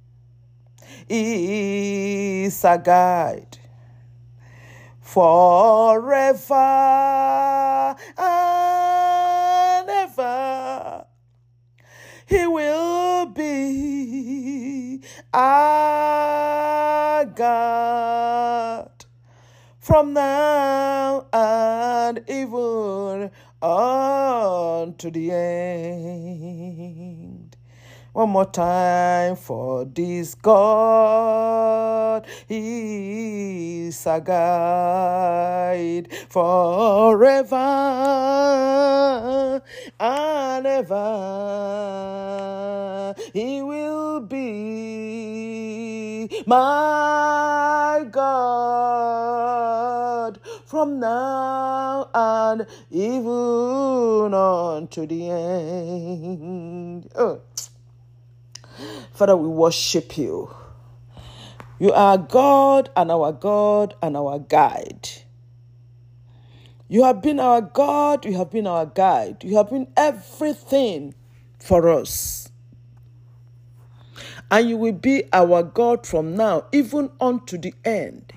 is a guide forever and ever. He will be our our God, from now and even unto the end. One more time, for this God is a guide forever and ever. He will be my God from now and even unto the end. Oh. Father, we worship you. You are God and our God and our guide. You have been our God, you have been our guide. You have been everything for us. And you will be our God from now, even unto the end.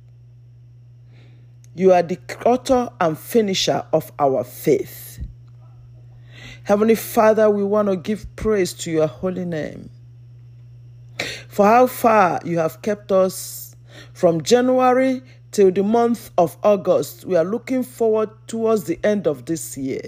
You are the author and finisher of our faith. Heavenly Father, we want to give praise to your holy name. For how far you have kept us from January till the month of August. We are looking forward towards the end of this year.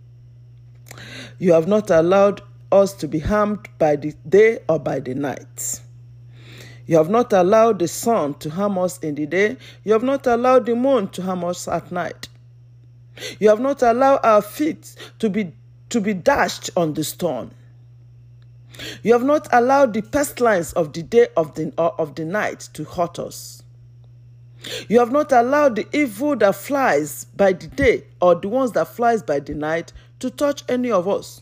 You have not allowed us to be harmed by the day or by the night. You have not allowed the sun to harm us in the day. You have not allowed the moon to harm us at night. You have not allowed our feet to be, to be dashed on the stone. You have not allowed the pestilence of the day of the, or of the night to hurt us. You have not allowed the evil that flies by the day or the ones that flies by the night to touch any of us.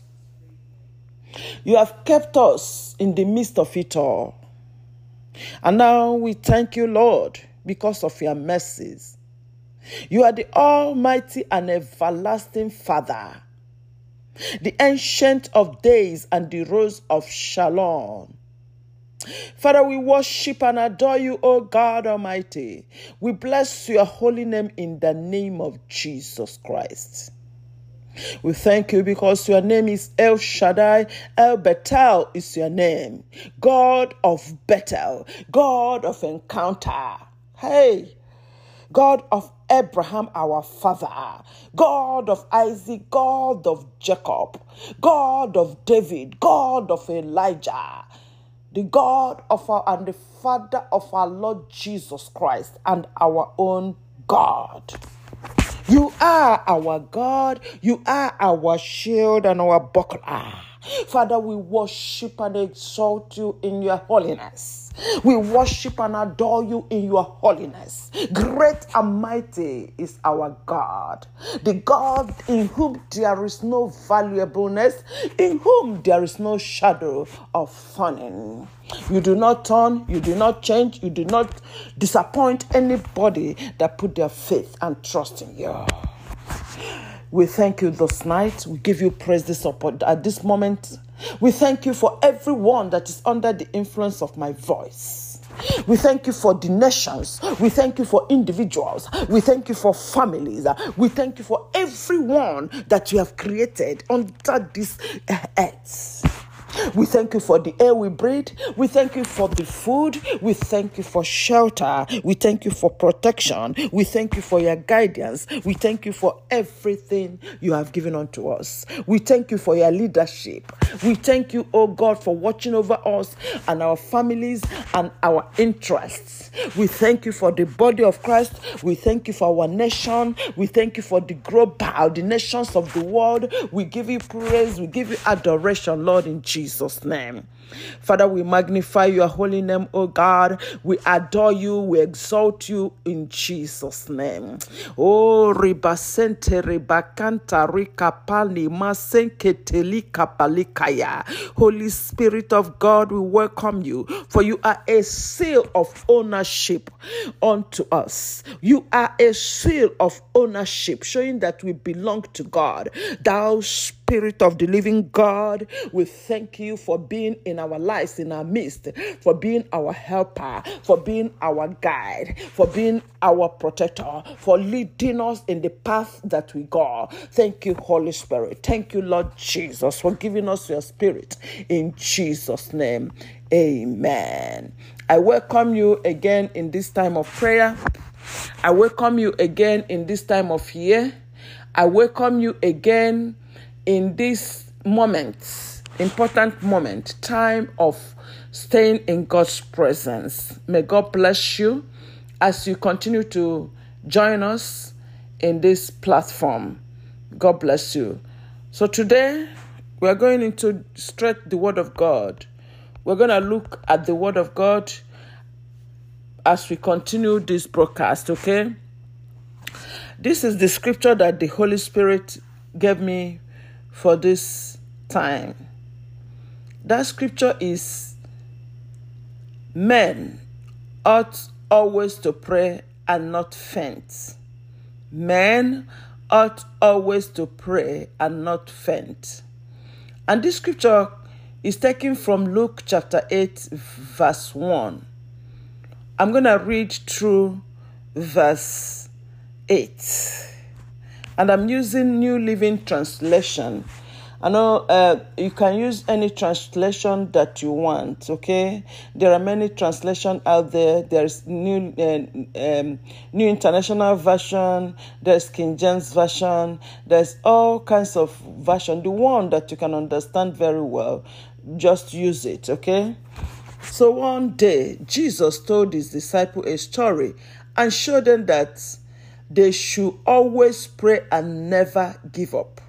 You have kept us in the midst of it all. And now we thank you, Lord, because of your mercies. You are the Almighty and everlasting Father, the Ancient of Days and the Rose of Shalom. Father, we worship and adore you, O God Almighty. We bless your holy name in the name of Jesus Christ. We thank you because your name is El Shaddai. El Bethel is your name. God of Bethel. God of encounter. Hey, God of Abraham, our father, God of Isaac, God of Jacob, God of David, God of Elijah, the God of our and the Father of our Lord Jesus Christ, and our own God. You are our God, you are our shield and our buckler. Father, we worship and exalt you in your holiness. We worship and adore you in your holiness. Great and mighty is our God, the God in whom there is no valuableness, in whom there is no shadow of turning. You do not turn, you do not change, you do not disappoint anybody that put their faith and trust in you. We thank you this night. We give you praise this support at this moment. We thank you for everyone that is under the influence of my voice. We thank you for the nations. We thank you for individuals. We thank you for families. We thank you for everyone that you have created under this earth. We thank you for the air we breathe. We thank you for the food. We thank you for shelter. We thank you for protection. We thank you for your guidance. We thank you for everything you have given unto us. We thank you for your leadership. We thank you, oh God, for watching over us and our families and our interests. We thank you for the body of Christ. We thank you for our nation. We thank you for the global, the nations of the world. We give you praise. We give you adoration, Lord, in Jesus' name. Father, we magnify your holy name, oh God. We adore you. We exalt you in Jesus' name. Oh, ribasente ribakanta rikapali masenketeli kapalikaya. Holy Spirit of God, we welcome you, for you are a seal of ownership unto us. You are a seal of ownership, showing that we belong to God. Thou Spirit of the living God, we thank you for being in our lives, in our midst, for being our helper, for being our guide, for being our protector, for leading us in the path that we go. Thank you, Holy Spirit. Thank you, Lord Jesus, for giving us your Spirit. In Jesus' name, amen I welcome you again in this time of prayer. I welcome you again in this time of year. I welcome you again in this moment, important moment, time of staying in God's presence. May God bless you as you continue to join us in this platform. God bless you. So today, we are going into straight the Word of God. We're going to look at the Word of God as we continue this broadcast, okay? This is the scripture that the Holy Spirit gave me for this time. That scripture is, men ought always to pray and not faint. Men ought always to pray and not faint. And this scripture is taken from Luke chapter eight, verse one. I'm going to read through verse eight. And I'm using New Living Translation. I know uh, you can use any translation that you want, okay? There are many translations out there. There's New uh, um, New International Version. There's King James Version. There's all kinds of version. The one that you can understand very well, just use it, okay? So one day, Jesus told his disciples a story and showed them that they should always pray and never give up.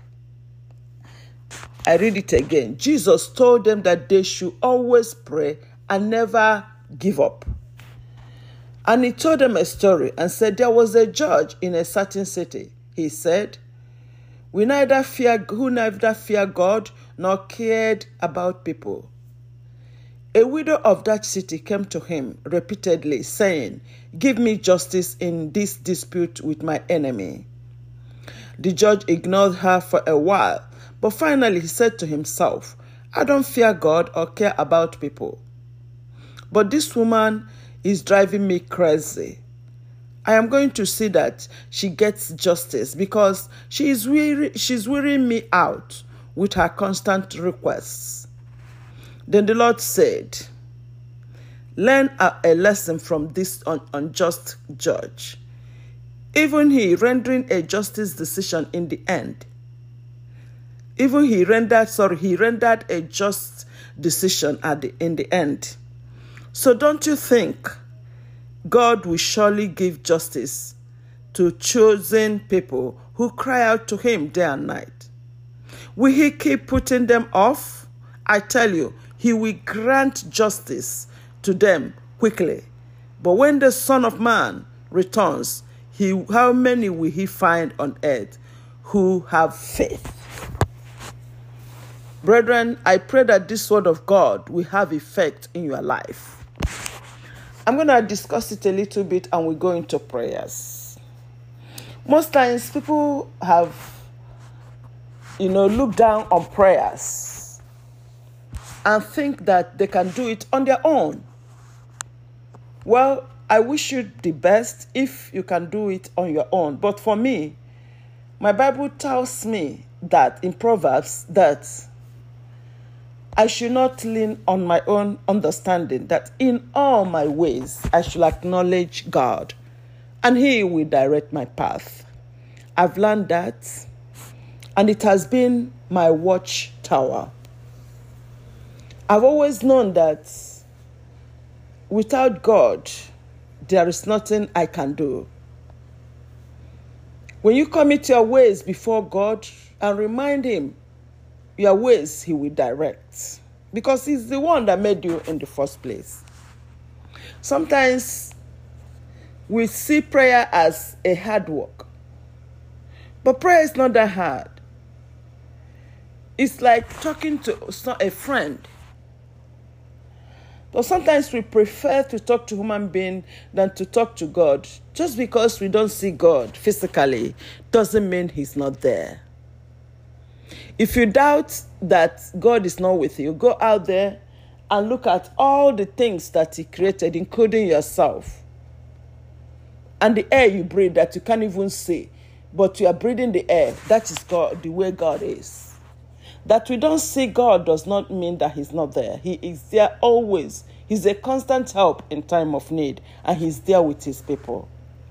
I read it again. Jesus told them that they should always pray and never give up. And he told them a story and said, there was a judge in a certain city. He said, we neither fear, who neither fear God nor cared about people. A widow of that city came to him repeatedly, saying, give me justice in this dispute with my enemy. The judge ignored her for a while, but finally he said to himself, I don't fear God or care about people. But this woman is driving me crazy. I am going to see that she gets justice because she is weary, she's wearing me out with her constant requests. Then the Lord said, learn a, a lesson from this un, unjust judge. Even he rendering a justice decision in the end. Even he rendered, sorry, he rendered a just decision at the, in the end. So don't you think God will surely give justice to chosen people who cry out to him day and night? Will he keep putting them off? I tell you, he will grant justice to them quickly. But when the Son of Man returns, he, how many will he find on earth who have faith? Brethren, I pray that this word of God will have effect in your life. I'm going to discuss it a little bit and we go into prayers. Most times people have, you know, looked down on prayers and think that they can do it on their own. Well, I wish you the best if you can do it on your own. But for me, my Bible tells me that in Proverbs that I should not lean on my own understanding, that in all my ways I should acknowledge God and he will direct my path. I've learned that and it has been my watchtower. I've always known that without God, there is nothing I can do. When you commit your ways before God and remind him your ways, he will direct. Because he's the one that made you in the first place. Sometimes we see prayer as a hard work. But prayer is not that hard. It's like talking to a friend. But sometimes we prefer to talk to human beings than to talk to God. Just because we don't see God physically doesn't mean he's not there. If you doubt that God is not with you, go out there and look at all the things that he created, including yourself. And the air you breathe that you can't even see, but you are breathing the air. That is God, the way God is. That we don't see God does not mean that he's not there. He is there always. He's a constant help in time of need, and he's there with his people.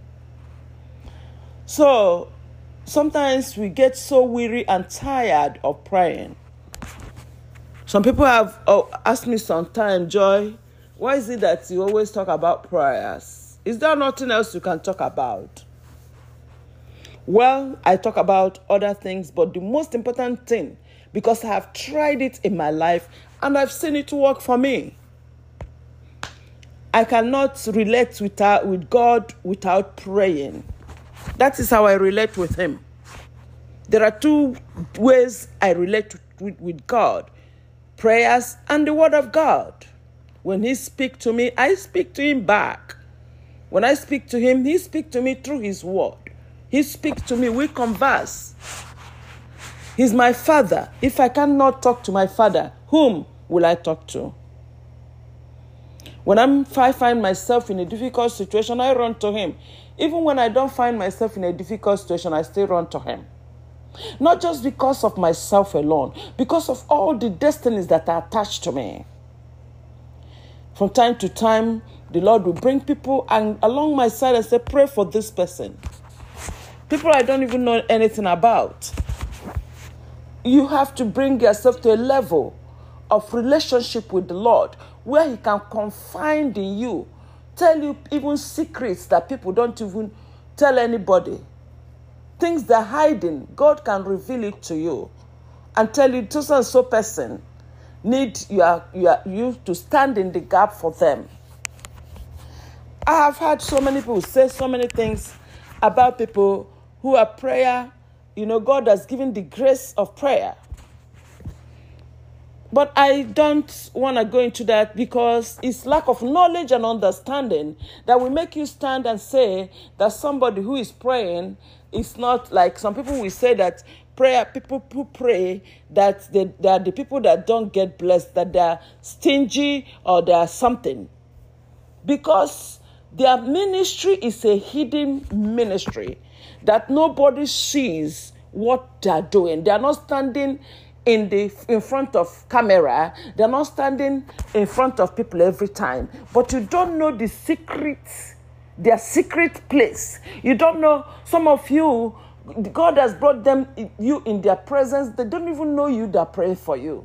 So sometimes we get so weary and tired of praying. Some people have oh, asked me sometimes, Joy, why is it that you always talk about prayers? Is there nothing else you can talk about? Well, I talk about other things, but the most important thing, because I have tried it in my life and I've seen it work for me. I cannot relate with, her, with God without praying. That is how I relate with him. There are two ways I relate with, with God. Prayers and the word of God. When he speaks to me, I speak to him back. When I speak to him, he speaks to me through his word. He speaks to me, we converse. He's my father. If I cannot talk to my father, whom will I talk to? When I'm, if I find myself in a difficult situation, I run to him. Even when I don't find myself in a difficult situation, I still run to him. Not just because of myself alone, because of all the destinies that are attached to me. From time to time, the Lord will bring people and along my side and say, pray for this person. People I don't even know anything about. You have to bring yourself to a level of relationship with the Lord where he can confide in you, tell you even secrets that people don't even tell anybody. Things they're hiding, God can reveal it to you and tell you, so and so person need you, you, you to stand in the gap for them. I have heard so many people say so many things about people who are prayer. You know, God has given the grace of prayer. But I don't want to go into that because it's lack of knowledge and understanding that will make you stand and say that somebody who is praying is not like some people will say that prayer, people who pray, that they, they are the people that don't get blessed, that they are stingy or they are something. Because their ministry is a hidden ministry that nobody sees what they are doing. They are not standing in the in front of camera. They're not standing in front of people every time. But you don't know the secret, their secret place. You don't know, some of you, God has brought them, you in their presence. They don't even know you, they're praying for you.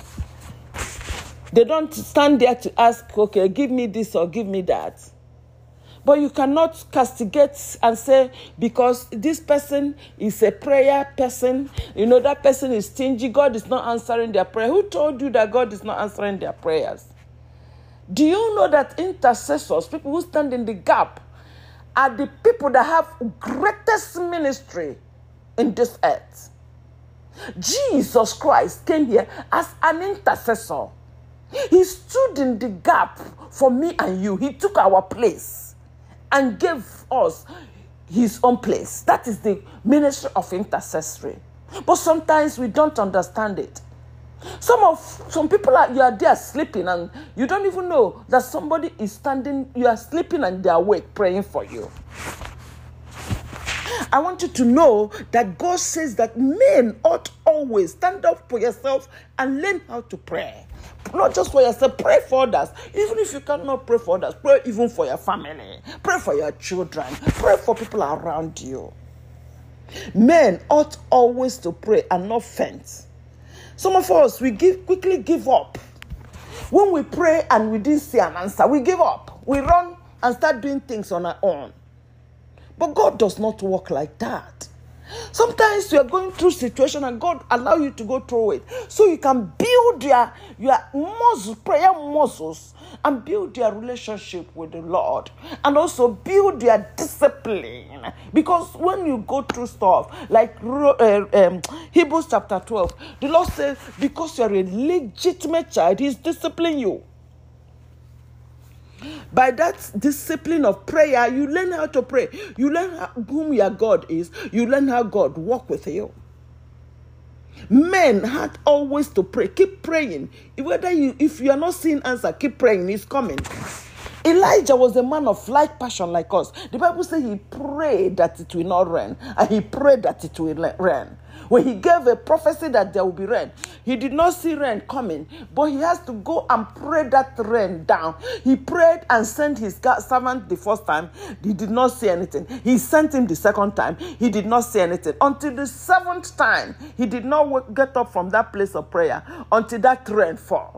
They don't stand there to ask, okay, give me this or give me that. But you cannot castigate and say, because this person is a prayer person, you know, that person is stingy, God is not answering their prayer. Who told you that God is not answering their prayers? Do you know that intercessors, people who stand in the gap, are the people that have greatest ministry in this earth? Jesus Christ came here as an intercessor. He stood in the gap for me and you. He took our place and gave us his own place. That is the ministry of intercessory. But sometimes we don't understand it. Some of some people are you are there sleeping and you don't even know that somebody is standing, you are sleeping and they are awake praying for you. I want you to know that God says that men ought always stand up for yourself and learn how to pray. Not just for yourself, pray for others. Even if you cannot pray for others, pray even for your family. Pray for your children. Pray for people around you. Men ought always to pray and not faint. Some of us, we give quickly give up. When we pray and we didn't see an answer, we give up. We run and start doing things on our own. But God does not work like that. Sometimes you are going through situation and God allow you to go through it so you can build your, your muscles, prayer muscles, and build your relationship with the Lord, and also build your discipline. Because when you go through stuff like uh, um, Hebrews chapter twelve, the Lord says, because you are a legitimate child, He's disciplining you. By that discipline of prayer, you learn how to pray. You learn how, whom your God is. You learn how God walks with you. Men had always to pray. Keep praying. Whether you, if you are not seeing answer, keep praying. It's coming. Elijah was a man of like passion like us. The Bible says he prayed that it will not rain, and he prayed that it will rain. When he gave a prophecy that there will be rain, He did not see rain coming, but he has to go and pray that rain down. He prayed and sent his servant the first time. He did not see anything. He sent him the second time. He did not see anything. Until the seventh time, he did not get up from that place of prayer until that rain fall.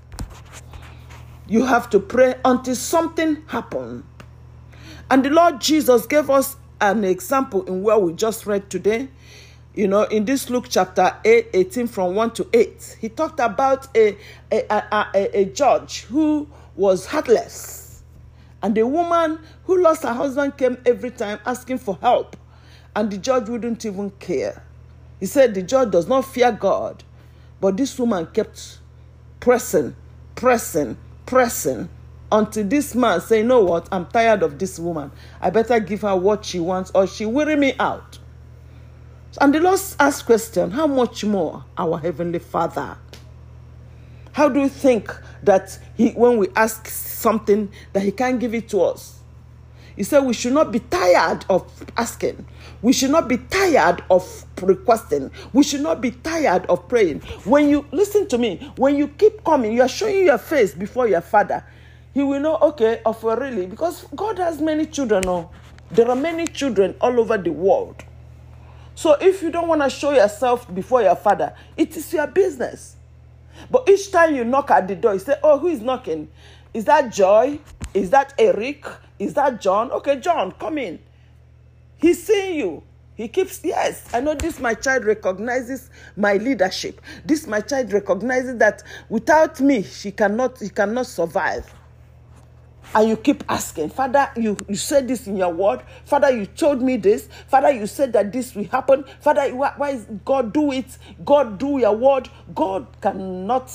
You have to pray until something happens. And the Lord Jesus gave us an example in where we just read today. You know, in this Luke chapter eight, eighteen from one to eight, he talked about a, a, a, a, a judge who was heartless. And a woman who lost her husband came every time asking for help. And the judge wouldn't even care. He said the judge does not fear God. But this woman kept pressing, pressing, pressing, until this man said, you know what, I'm tired of this woman. I better give her what she wants or she weary me out. And the Lord asked question, how much more our Heavenly Father? How do you think that he, when we ask something, that he can't give it to us? He said we should not be tired of asking. We should not be tired of requesting. We should not be tired of praying. When you, listen to me, when you keep coming, you are showing your face before your Father. He will know, okay, of oh, really, because God has many children. Oh, there are many children all over the world. So if you don't want to show yourself before your Father, it is your business. But each time you knock at the door, you say, oh, who is knocking? Is that Joy? Is that Eric? Is that John? Okay, John, come in. He's seeing you. He keeps, yes, I know this my child recognizes my leadership. This my child recognizes that without me, she cannot, he cannot survive. And you keep asking, Father, you, you said this in your word. Father, you told me this. Father, you said that this will happen. Father, why, why is God do it? God do your word. God cannot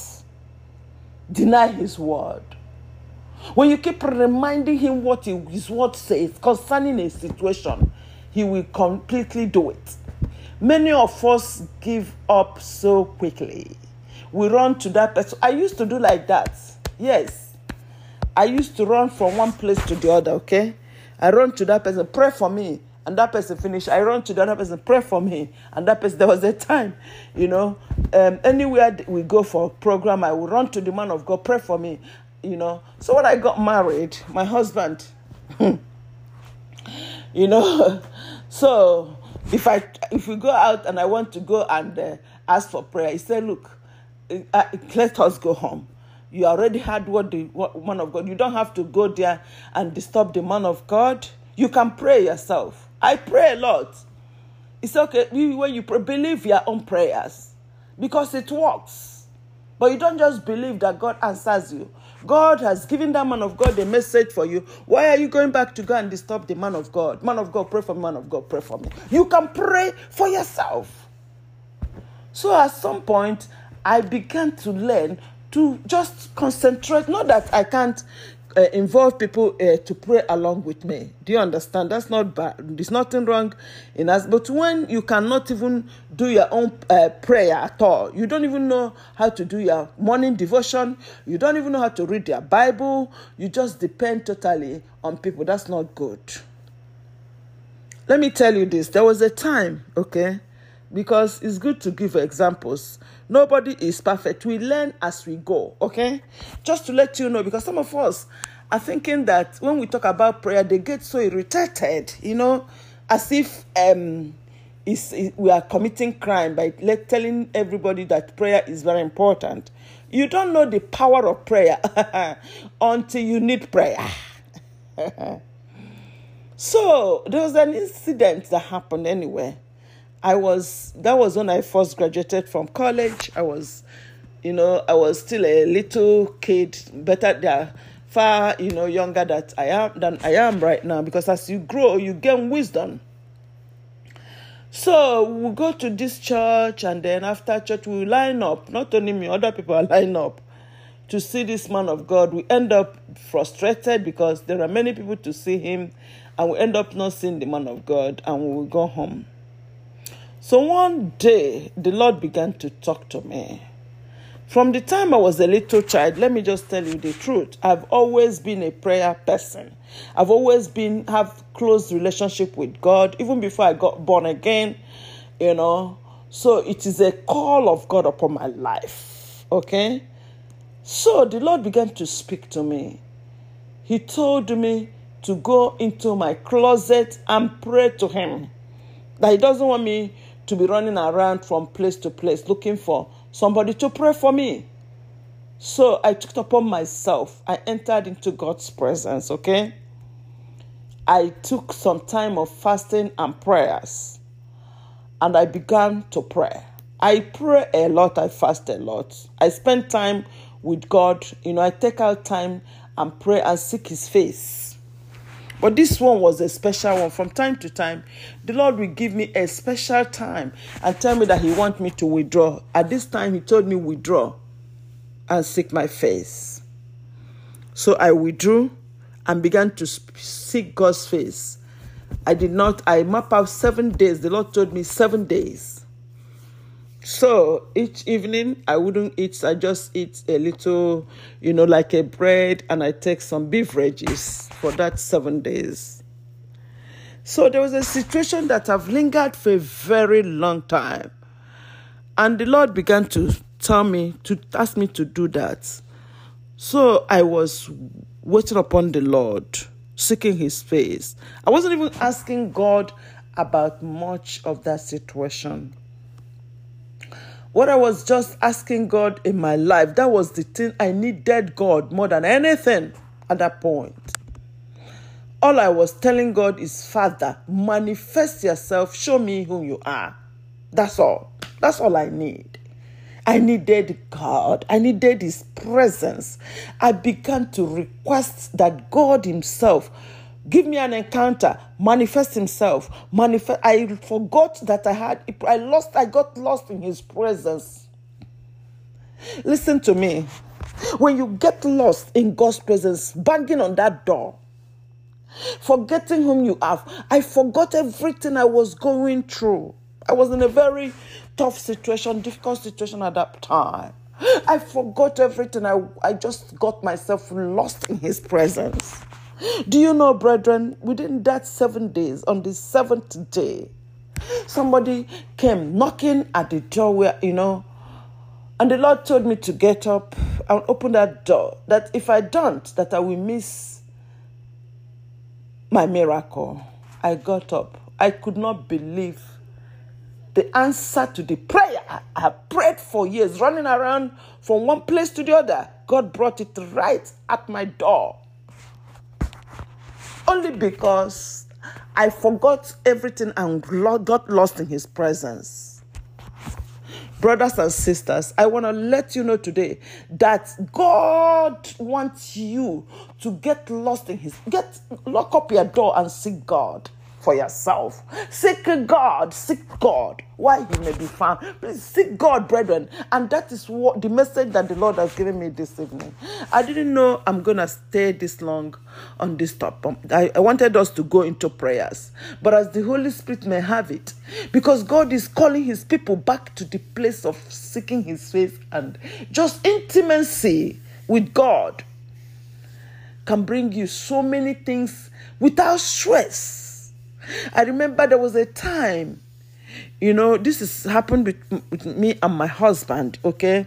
deny his word. When you keep reminding him what his word says concerning a situation, he will completely do it. Many of us give up so quickly. We run to that person. I used to do like that. Yes. I used to run from one place to the other, okay? I run to that person, pray for me, and that person finish. I run to the other person, pray for me, and that person, there was a time, you know, um, anywhere we go for a program, I will run to the man of God, pray for me, you know. So when I got married, my husband, you know, so if I if we go out and I want to go and uh, ask for prayer, he said, look, uh, let us go home. You already had what the what, man of God. You don't have to go there and disturb the man of God. You can pray yourself. I pray a lot. It's okay when you pray, believe your own prayers because it works. But you don't just believe that God answers you. God has given that man of God a message for you. Why are you going back to go and disturb the man of God? Man of God, pray for me. Man of God, pray for me. You can pray for yourself. So at some point, I began to learn to just concentrate. Not that I can't uh, involve people uh, to pray along with me. Do you understand? That's not bad. There's nothing wrong in us. But when you cannot even do your own uh, prayer at all, you don't even know how to do your morning devotion, you don't even know how to read your Bible, you just depend totally on people. That's not good. Let me tell you this. There was a time, okay, because it's good to give examples. Nobody is perfect. We learn as we go, okay? Just to let you know, because some of us are thinking that when we talk about prayer, they get so irritated, you know, as if um, it's, it, we are committing crime by let, telling everybody that prayer is very important. You don't know the power of prayer until you need prayer. So there was an incident that happened anyway. I was, that was when I first graduated from college. I was, you know, I was still a little kid, better, they're far, you know, younger that I am, than I am right now, because as you grow, you gain wisdom. So we go to this church, and then after church, we line up, not only me, other people are line up to see this man of God. We end up frustrated because there are many people to see him, and we end up not seeing the man of God, and we will go home. So one day, the Lord began to talk to me. From the time I was a little child, let me just tell you the truth. I've always been a prayer person. I've always been, have close relationship with God, even before I got born again, you know. So it is a call of God upon my life. Okay? So the Lord began to speak to me. He told me to go into my closet and pray to him. That he doesn't want me to be running around from place to place looking for somebody to pray for me. So I took it upon myself. I entered into God's presence, okay? I took some time of fasting and prayers. And I began to pray. I pray a lot. I fast a lot. I spend time with God. You know, I take out time and pray and seek his face. But this one was a special one. From time to time, the Lord will give me a special time and tell me that he wants me to withdraw. At this time, he told me withdraw and seek my face. So I withdrew and began to seek God's face. I did not, I mapped out seven days. The Lord told me seven days. So each evening, I wouldn't eat. I just eat a little, you know, like a bread, and I take some beverages for that seven days. So there was a situation that I've lingered for a very long time. And the Lord began to tell me, to ask me to do that. So I was waiting upon the Lord, seeking his face. I wasn't even asking God about much of that situation. What I was just asking God in my life, that was the thing I needed God more than anything at that point. All I was telling God is, Father, manifest yourself, show me who you are. That's all. That's all I need. I needed God. I needed his presence. I began to request that God himself give me an encounter, manifest himself. Manifest. I forgot that I had, I lost, I got lost in his presence. Listen to me. When you get lost in God's presence, banging on that door, forgetting whom you have, I forgot everything I was going through. I was in a very tough situation, difficult situation at that time. I forgot everything. I, I just got myself lost in his presence. Do you know, brethren, within that seven days, on the seventh day, somebody came knocking at the door where, you know, and the Lord told me to get up and open that door, that if I don't, that I will miss my miracle. I got up. I could not believe the answer to the prayer I have prayed for years, running around from one place to the other. God brought it right at my door. Only because I forgot everything and got lost in his presence. Brothers and sisters, I want to let you know today that God wants you to get lost in his, get, lock up your door and seek God for yourself. Seek God, seek God, while he may be found. Please seek God, brethren. And that is what the message that the Lord has given me this evening. I didn't know I'm going to stay this long on this topic. I, I wanted us to go into prayers. But as the Holy Spirit may have it, because God is calling his people back to the place of seeking his face, and just intimacy with God can bring you so many things without stress. I remember there was a time, you know, this has happened with, with me and my husband, okay?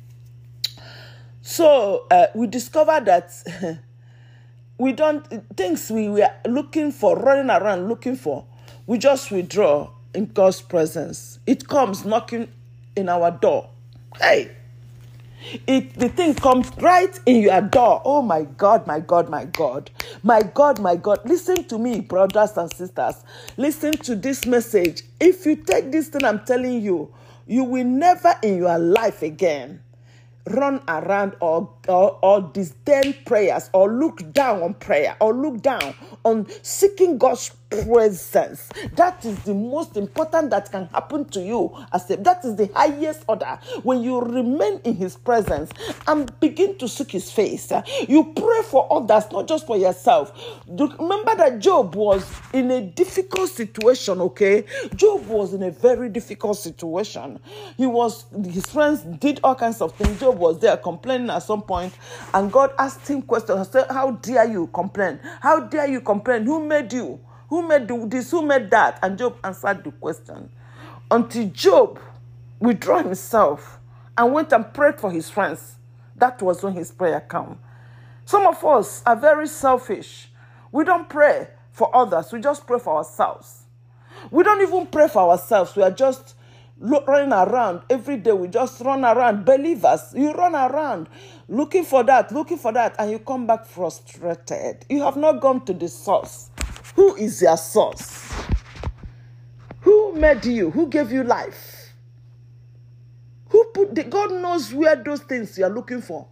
So uh, we discovered that we don't, things we were looking for, running around looking for, we just withdraw in God's presence. It comes knocking in our door. Hey! It, the thing comes right in your door. Oh my God, my God, my God. My God, my God. Listen to me, brothers and sisters. Listen to this message. If you take this thing I'm telling you, you will never in your life again run around or, or, or disdain prayers or look down on prayer or look down on seeking God's presence. That is the most important that can happen to you. As a, that is the highest order. When you remain in his presence and begin to seek his face, you pray for others, not just for yourself. Remember that Job was in a difficult situation, okay? Job was in a very difficult situation. He was, his friends did all kinds of things. Job was there complaining at some point, and God asked him questions. Said, how dare you complain? How dare you complain? Who made you? Who made this? Who made that? And Job answered the question. Until Job withdrew himself and went and prayed for his friends. That was when his prayer came. Some of us are very selfish. We don't pray for others. We just pray for ourselves. We don't even pray for ourselves. We are just running around every day. We just run around. Believers, you run around looking for that, looking for that, and you come back frustrated. You have not gone to the source. Who is your source? Who made you? Who gave you life? Who put the, God knows where those things you are looking for.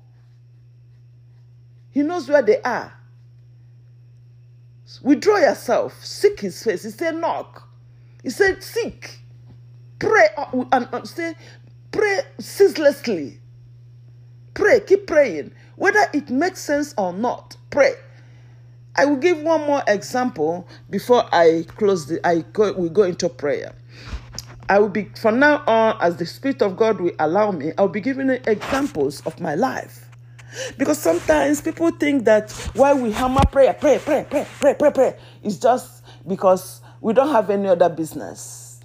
He knows where they are. Withdraw yourself. Seek his face. He said knock. He said seek. Pray and, and say, pray ceaselessly. Pray, keep praying. Whether it makes sense or not, pray. I will give one more example before I close the, I go, we go into prayer. I will be, from now on, as the Spirit of God will allow me, I'll be giving examples of my life. Because sometimes people think that why we hammer prayer, pray, pray, pray, pray, pray, pray, it's just because we don't have any other business.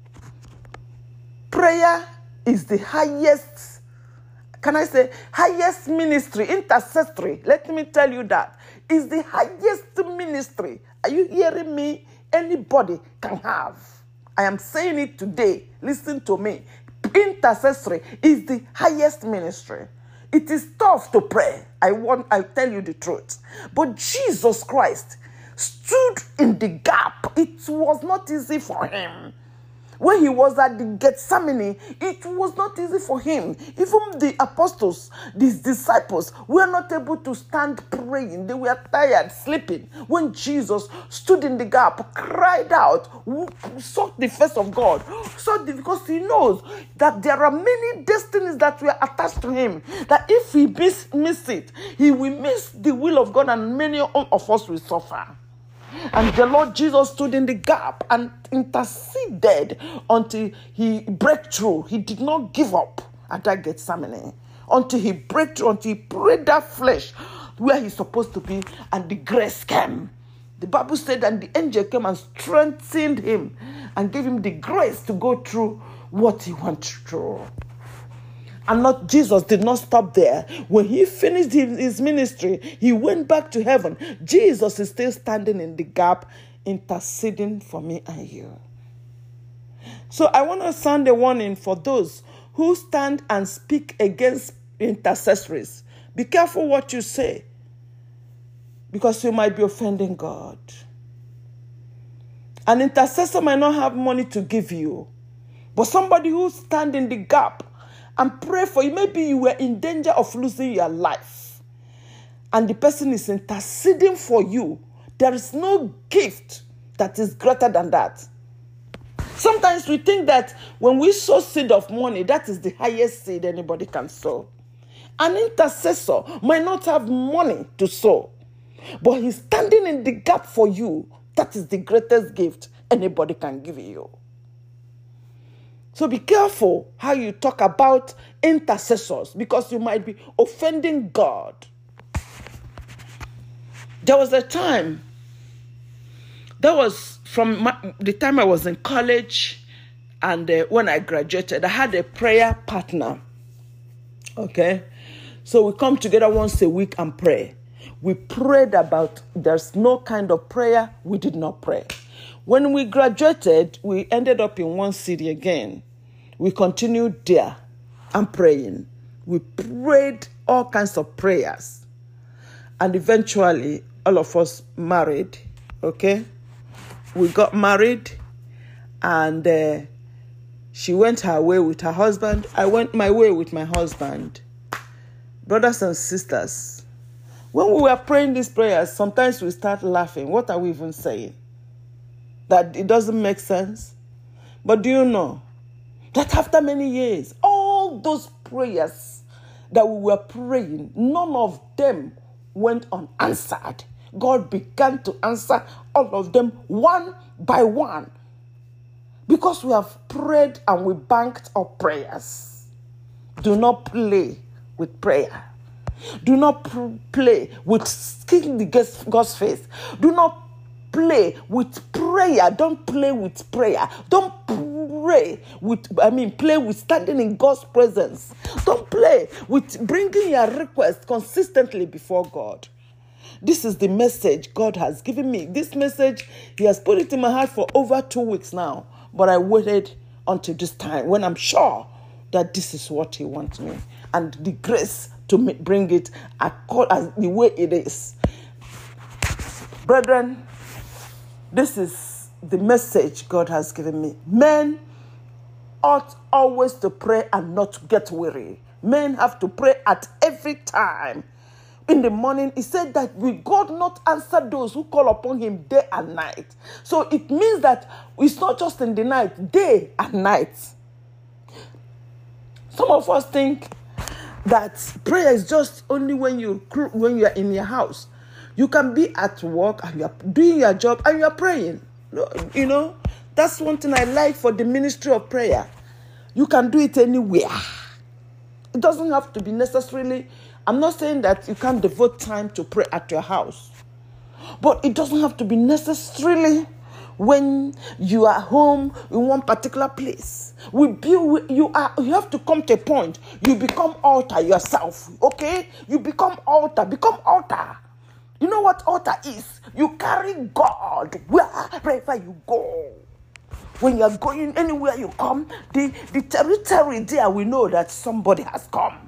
Prayer is the highest, can I say, highest ministry, intercessory. Let me tell you that. Is the highest ministry. Are you hearing me? Anybody can have. I am saying it today. Listen to me. Intercessory is the highest ministry. It is tough to pray. I want, I'll tell you the truth. But Jesus Christ stood in the gap. It was not easy for him. When he was at the Gethsemane, it was not easy for him. Even the apostles, these disciples, were not able to stand praying. They were tired, sleeping. When Jesus stood in the gap, cried out, sought the face of God, sought the, because he knows that there are many destinies that were attached to him, that if he miss, miss it, he will miss the will of God, and many of us will suffer. And the Lord Jesus stood in the gap and interceded until he broke through. He did not give up at that Gethsemane until he broke through, until he prayed that flesh where he's supposed to be, and the grace came. The Bible said, and the angel came and strengthened him and gave him the grace to go through what he went through. And not Jesus did not stop there. When he finished his, his ministry, he went back to heaven. Jesus is still standing in the gap, interceding for me and you. So I want to sound a warning for those who stand and speak against intercessories. Be careful what you say, because you might be offending God. An intercessor might not have money to give you, but somebody who stands in the gap and pray for you. Maybe you were in danger of losing your life, and the person is interceding for you. There is no gift that is greater than that. Sometimes we think that when we sow seed of money, that is the highest seed anybody can sow. An intercessor might not have money to sow, but he's standing in the gap for you. That is the greatest gift anybody can give you. So be careful how you talk about intercessors, because you might be offending God. There was a time, that was from my, the time I was in college, and uh, when I graduated, I had a prayer partner. Okay? So we come together once a week and pray. We prayed about, there's no kind of prayer we did not pray. When we graduated, we ended up in one city again. We continued there and praying. We prayed all kinds of prayers. And eventually, all of us married, okay? We got married, and uh, she went her way with her husband. I went my way with my husband. Brothers and sisters, when we were praying these prayers, sometimes we start laughing. What are we even saying? That it doesn't make sense? But do you know that after many years, all those prayers that we were praying, none of them went unanswered. God began to answer all of them one by one, because we have prayed and we banked our prayers. Do not play with prayer. Do not pr- play with seeking the God's face. Do not play with prayer. Don't play with prayer. Don't pray with, I mean, play with standing in God's presence. Don't play with bringing your request consistently before God. This is the message God has given me. This message, he has put it in my heart for over two weeks now. But I waited until this time when I'm sure that this is what he wants me. And the grace to bring it as the way it is. Brethren, this is the message God has given me. Men ought always to pray and not get weary. Men have to pray at every time. In the morning, he said that will God not answer those who call upon him day and night? So it means that it's not just in the night, day and night. Some of us think that prayer is just only when you when you are in your house. You can be at work and you are doing your job and you are praying. You know, that's one thing I like for the ministry of prayer. You can do it anywhere. It doesn't have to be necessarily. I'm not saying that you can't devote time to pray at your house, but it doesn't have to be necessarily when you are home in one particular place. We build, you are you have to come to a point you become altar yourself. Okay, you become altar. Become altar. You know what altar is? You carry God wherever you go. When you are going anywhere you come, the the territory there, we know that somebody has come.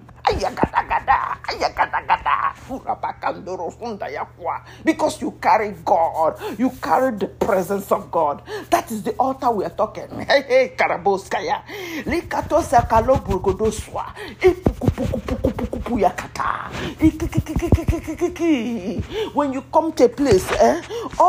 Because you carry God, you carry the presence of God. That is the altar we are talking. Hey, hey, Karaboskaya. Likatosa kaloburgodoswa. When you come to a place, eh?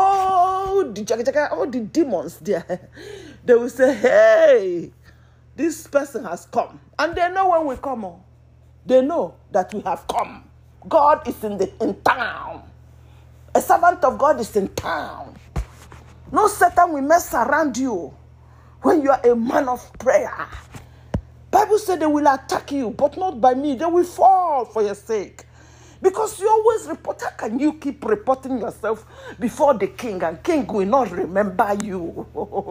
Oh, the all the demons there, they will say, hey, this person has come. And they know when we come on. They know that we have come. God is in the in town. A servant of God is in town. No Satan will mess around you when you are a man of prayer. Bible said they will attack you, but not by me. They will fall for your sake. Because you always report. How can you keep reporting yourself before the king and king will not remember you?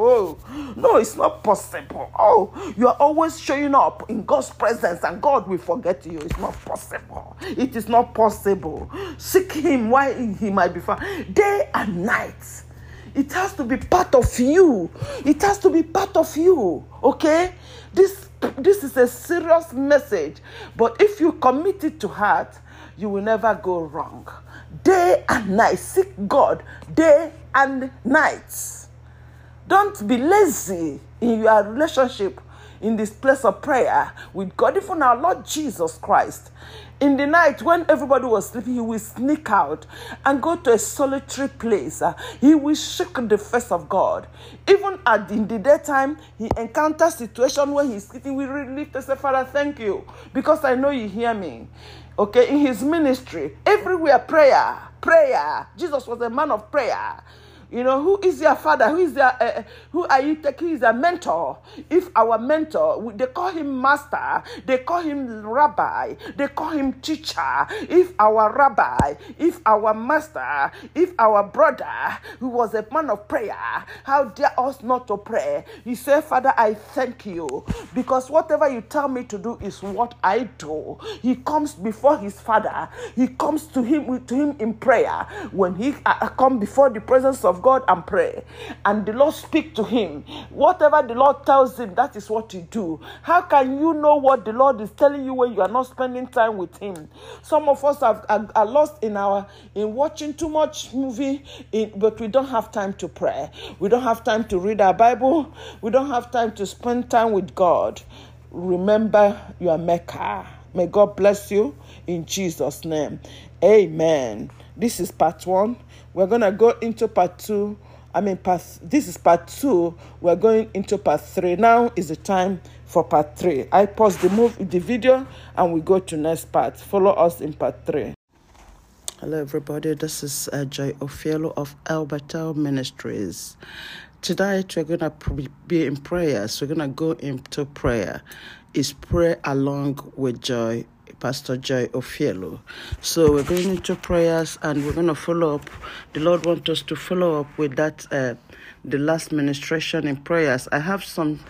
No, it's not possible. Oh, you are always showing up in God's presence and God will forget you. It's not possible. It is not possible. Seek him while he might be found. Day and night. It has to be part of you. It has to be part of you. Okay? This, this is a serious message. But if you commit it to heart, you will never go wrong. Day and night. Seek God day and night. Don't be lazy in your relationship in this place of prayer with God. Even our Lord Jesus Christ. In the night, when everybody was sleeping, he will sneak out and go to a solitary place. Uh, he will seek the face of God. Even at in the daytime, he encounters situations where he's sitting. We really lift and say, Father, thank you, because I know you hear me. Okay, in his ministry, everywhere prayer, prayer. Jesus was a man of prayer. You know, who is your father? Who is your, uh, who are you taking? Who is a mentor? If our mentor, they call him master, they call him rabbi, they call him teacher. If our rabbi, if our master, if our brother, who was a man of prayer, how dare us not to pray? He said, Father, I thank you, because whatever you tell me to do is what I do. He comes before his father. He comes to him, to him in prayer. When he uh, come before the presence of God and pray, and the Lord speak to him, whatever the Lord tells him, that is what you do. How can you know what the Lord is telling you when you are not spending time with him? Some of us have, are, are lost in our in watching too much movie, in, but we don't have time to pray. We don't have time to read our Bible. We don't have time to spend time with God. Remember your Maker. May God bless you in Jesus' name. Amen. This is part one. We're going to go into part two. I mean, part, this is part two. We're going into part three. Now is the time for part three. I pause the move the video and we go to next part. Follow us in part three. Hello, everybody. This is uh, Joy Ofielo of El Bethel Ministries. Tonight, we're going to be in prayers. We're going to go into prayer. It's pray along with Joy, Pastor Joy Ofielo. So we're going into prayers and we're going to follow up. The Lord wants us to follow up with that, uh, the last ministration in prayers. I have some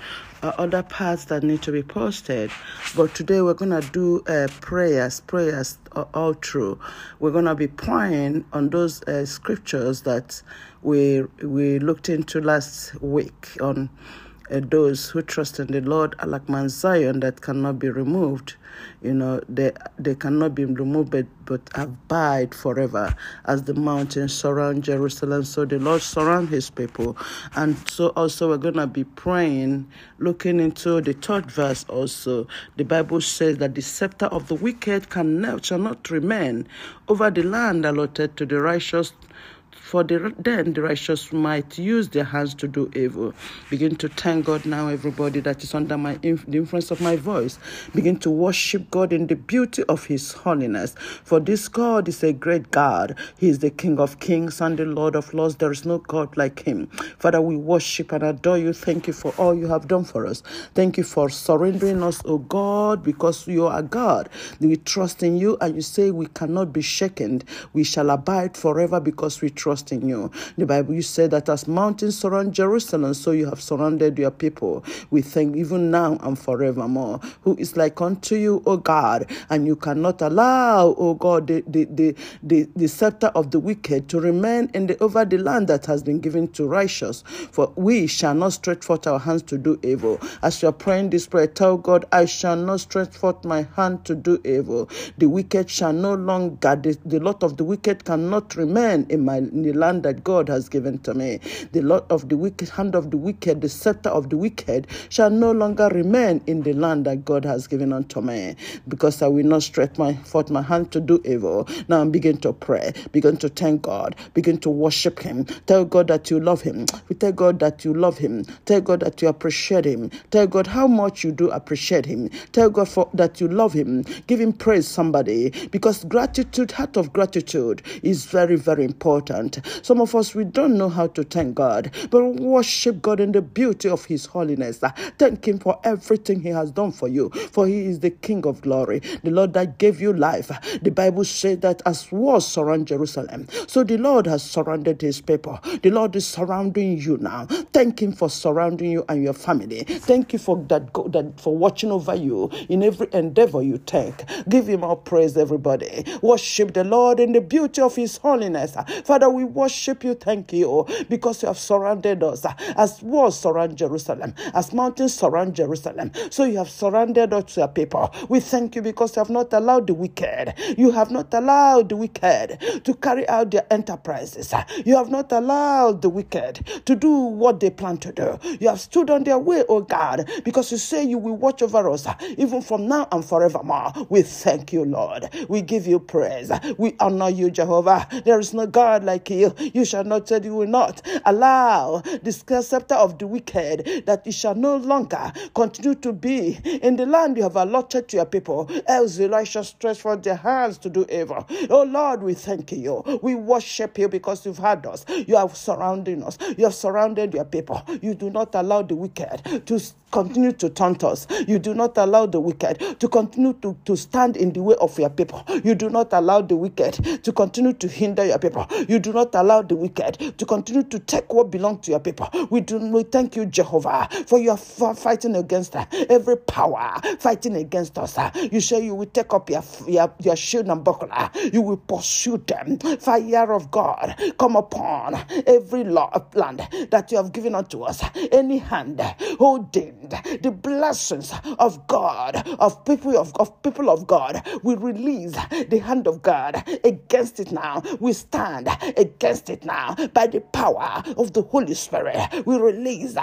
are other parts that need to be posted. But today we're going to do uh, prayers, prayers all through. We're going to be praying on those uh, scriptures that we we looked into last week on uh, those who trust in the Lord are like Mount Zion that cannot be removed. You know, they they cannot be removed, but, but abide forever. As the mountains surround Jerusalem, so the Lord surround his people. And so also we're going to be praying, looking into the third verse also. The Bible says that the scepter of the wicked can never, shall not remain over the land allotted to the righteous. For the, then the righteous might use their hands to do evil. Begin to thank God now, everybody that is under my inf- the influence of my voice. Begin to worship God in the beauty of his holiness. For this God is a great God. He is the King of kings and the Lord of lords. There is no God like him. Father, we worship and adore you. Thank you for all you have done for us. Thank you for surrendering us, O God, because you are God. We trust in you, and you say we cannot be shaken. We shall abide forever because we trust in you. The Bible, you said that as mountains surround Jerusalem, so you have surrounded your people. We thank even now and forevermore. Who is like unto you, O God, and you cannot allow, O God, the, the, the, the, the scepter of the wicked to remain in the over the land that has been given to righteous. For we shall not stretch forth our hands to do evil. As you are praying this prayer, tell God, I shall not stretch forth my hand to do evil. The wicked shall no longer, the, the lot of the wicked cannot remain in my in the land that God has given to me. The lot of the wicked, hand of the wicked, the scepter of the wicked shall no longer remain in the land that God has given unto me, because I will not stretch my forth my hand to do evil. Now begin to pray, begin to thank God, begin to worship him. Tell God that you love him. Tell God that you love him. Tell God that you appreciate him. Tell God how much you do appreciate him. Tell God for, that you love him. Give him praise, somebody, because gratitude, heart of gratitude is very, very important. Some of us, we don't know how to thank God, but worship God in the beauty of his holiness. Thank him for everything he has done for you, for he is the King of glory, the Lord that gave you life. The Bible says that as walls surround Jerusalem, so the Lord has surrounded his people. The Lord is surrounding you now. Thank him for surrounding you and your family. Thank you for that, that for watching over you in every endeavor you take. Give him all praise, everybody. Worship the Lord in the beauty of his holiness. Father, we worship you, thank you, because you have surrounded us as walls surround Jerusalem, as mountains surround Jerusalem. So you have surrounded us, your people. We thank you because you have not allowed the wicked, you have not allowed the wicked to carry out their enterprises. You have not allowed the wicked to do what they plan to do. You have stood on their way, oh God, because you say you will watch over us even from now and forevermore. We thank you, Lord. We give you praise. We honor you, Jehovah. There is no God like you. You shall not say you will not allow the scepter of the wicked, that it shall no longer continue to be in the land you have allotted to your people, else the righteous stretch forth their hands to do evil. Oh Lord, we thank you. We worship you because you've had us. You have surrounded us. You have surrounded your people. You do not allow the wicked to continue to taunt us. You do not allow the wicked to continue to, to stand in the way of your people. You do not allow the wicked to continue to hinder your people. You do not allow the wicked to continue to take what belongs to your people. We do we thank you, Jehovah, for you are fighting against uh, every power fighting against us. Uh, you say you will take up your, your, your shield and buckler. You will pursue them. Fire of God come upon every law of land that you have given unto us. Any hand holding the blessings of God, of people of, of people of God, we release the hand of God against it now. We stand against it now by the power of the Holy Spirit. We release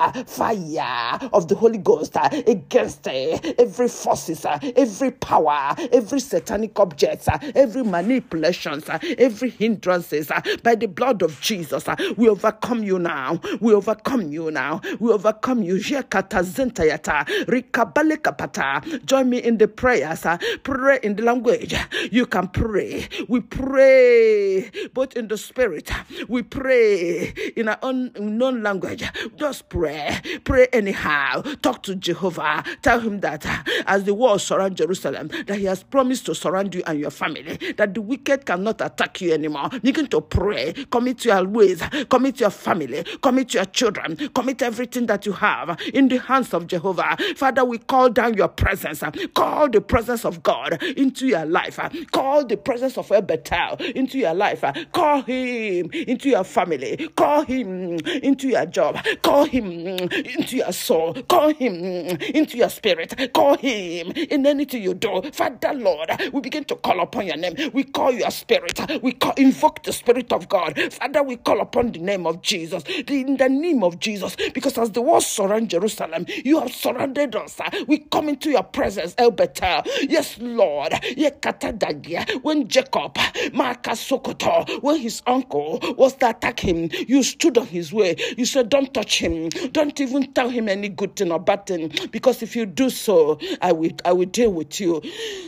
fire of the Holy Ghost against every forces, every power, every satanic objects, every manipulations, every hindrances. By the blood of Jesus, we overcome you now. We overcome you now. We overcome you. Join me in the prayers. Pray in the language you can pray. We pray both in the spirit spirit, we pray in our own unknown language. Just pray. Pray anyhow. Talk to Jehovah. Tell him that as the walls surround Jerusalem, that he has promised to surround you and your family, that the wicked cannot attack you anymore. Begin to pray. Commit your ways. Commit your family. Commit your children. Commit everything that you have in the hands of Jehovah. Father, we call down your presence. Call the presence of God into your life. Call the presence of El Bethel into your life. Call him into your family. Call him into your job. Call him into your soul. Call him into your spirit. Call him in anything you do. Father, Lord, we begin to call upon your name. We call your spirit. We call, invoke the Spirit of God. Father, we call upon the name of Jesus. In the name of Jesus. Because as the walls surround Jerusalem, you have surrounded us. We come into your presence, El Bethel. Yes, Lord. When Jacob, Sokoto, when his uncle was to attack him, you stood on his way. You said, don't touch him. Don't even tell him any good thing or bad thing. Because if you do so, I will, I will deal with you.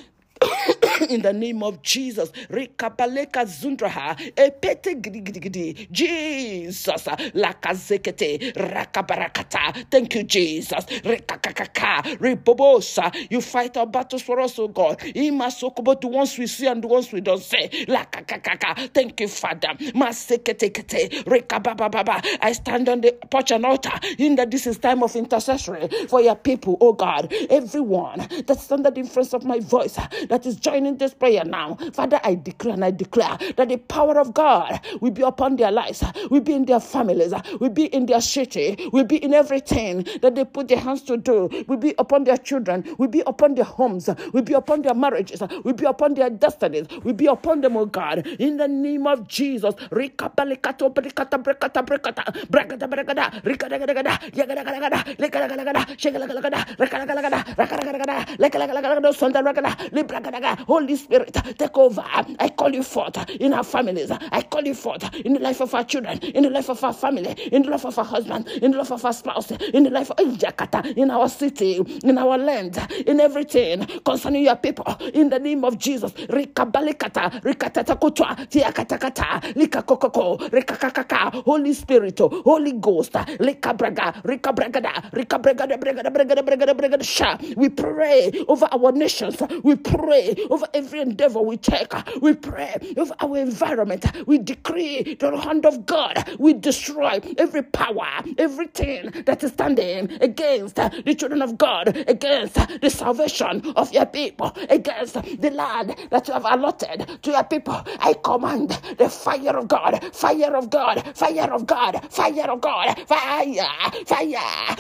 In the name of Jesus, Rikabaleka Zundraha, Epete Gidigidi, Jesus, Lakazekete, Rakabarakata. Thank you, Jesus. Rekakaka, Ribobosa. You fight our battles for us, oh God. Imasokobo, the ones we see and the ones we don't say. Lakakaka. Thank you, Father. Masekete, Rekabababa. I stand on the porch and altar in that this is time of intercessory for your people, oh God. Everyone that's under the influence of my voice, that is joining this prayer now. Father, I declare and I declare that the power of God will be upon their lives, will be in their families, will be in their city, will be in everything that they put their hands to do, will be upon their children, will be upon their homes, will be upon their marriages, will be upon their destinies, will be upon them, oh God, in the name of Jesus. Rikabalikato brekata brekata brekata brekata brekata rikadagada yagadagada lekadagada shegalagada rakadagada rakadagada lekadagada sondaragada libragada. Holy Spirit, take over. I call you forth in our families. I call you forth in the life of our children, in the life of our family, in the life of our husband, in the life of our spouse, in the life of Jakarta, in our city, in our land, in everything concerning your people. In the name of Jesus. Rikabalikata, rikatatakutwa, tiakatakata, likakokoko, rikakakaka. Holy Spirit, Holy Ghost, likabraga, rikabragada, rikabragada, bragada, bragada, bragada, bragada, sha. We pray over our nations. We pray over every endeavor we take. We pray over our environment. We decree the hand of God. We destroy every power, everything that is standing against the children of God, against the salvation of your people, against the land that you have allotted to your people. I command the fire of God, fire of God, fire of God, fire of God, fire, fire.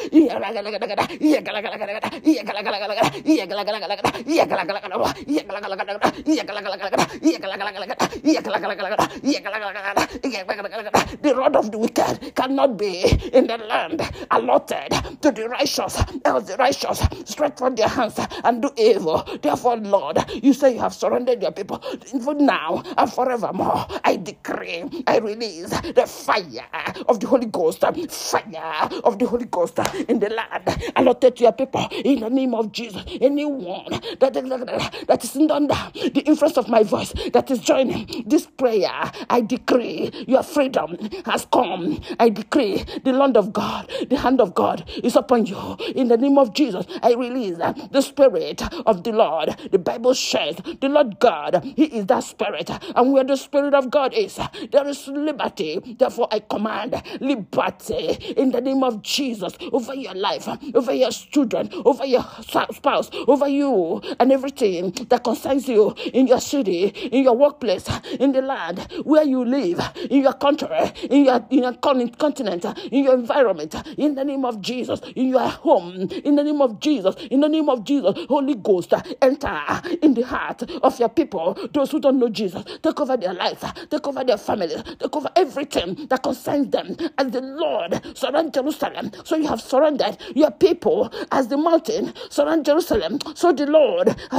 The rod of the wicked cannot be in the land allotted to the righteous, else the righteous stretch forth their hands and do evil. Therefore, Lord, you say you have surrounded your people. Even now and forevermore, I decree, I release the fire of the Holy Ghost, fire of the Holy Ghost in the land allotted to your people. In the name of Jesus, anyone that, that, that is under the influence of my voice, that is joining this prayer, I decree your freedom has come. I decree the land of God, the hand of God is upon you. In the name of Jesus, I release the Spirit of the Lord. The Bible says the Lord God, He is that Spirit, and where the Spirit of God is, there is liberty. Therefore, I command liberty in the name of Jesus over your life, over your children, over your spouse, over you, and everything that concerns you in your city, in your workplace, in the land where you live, in your country, in your, in your continent, in your environment, in the name of Jesus, in your home, in the name of Jesus, in the name of Jesus. Holy Ghost, enter in the heart of your people, those who don't know Jesus. Take over their lives, take over their families, take over everything that concerns them. As the Lord surround Jerusalem, so you have surrounded your people. As the mountain surround Jerusalem, so the Lord has surrounded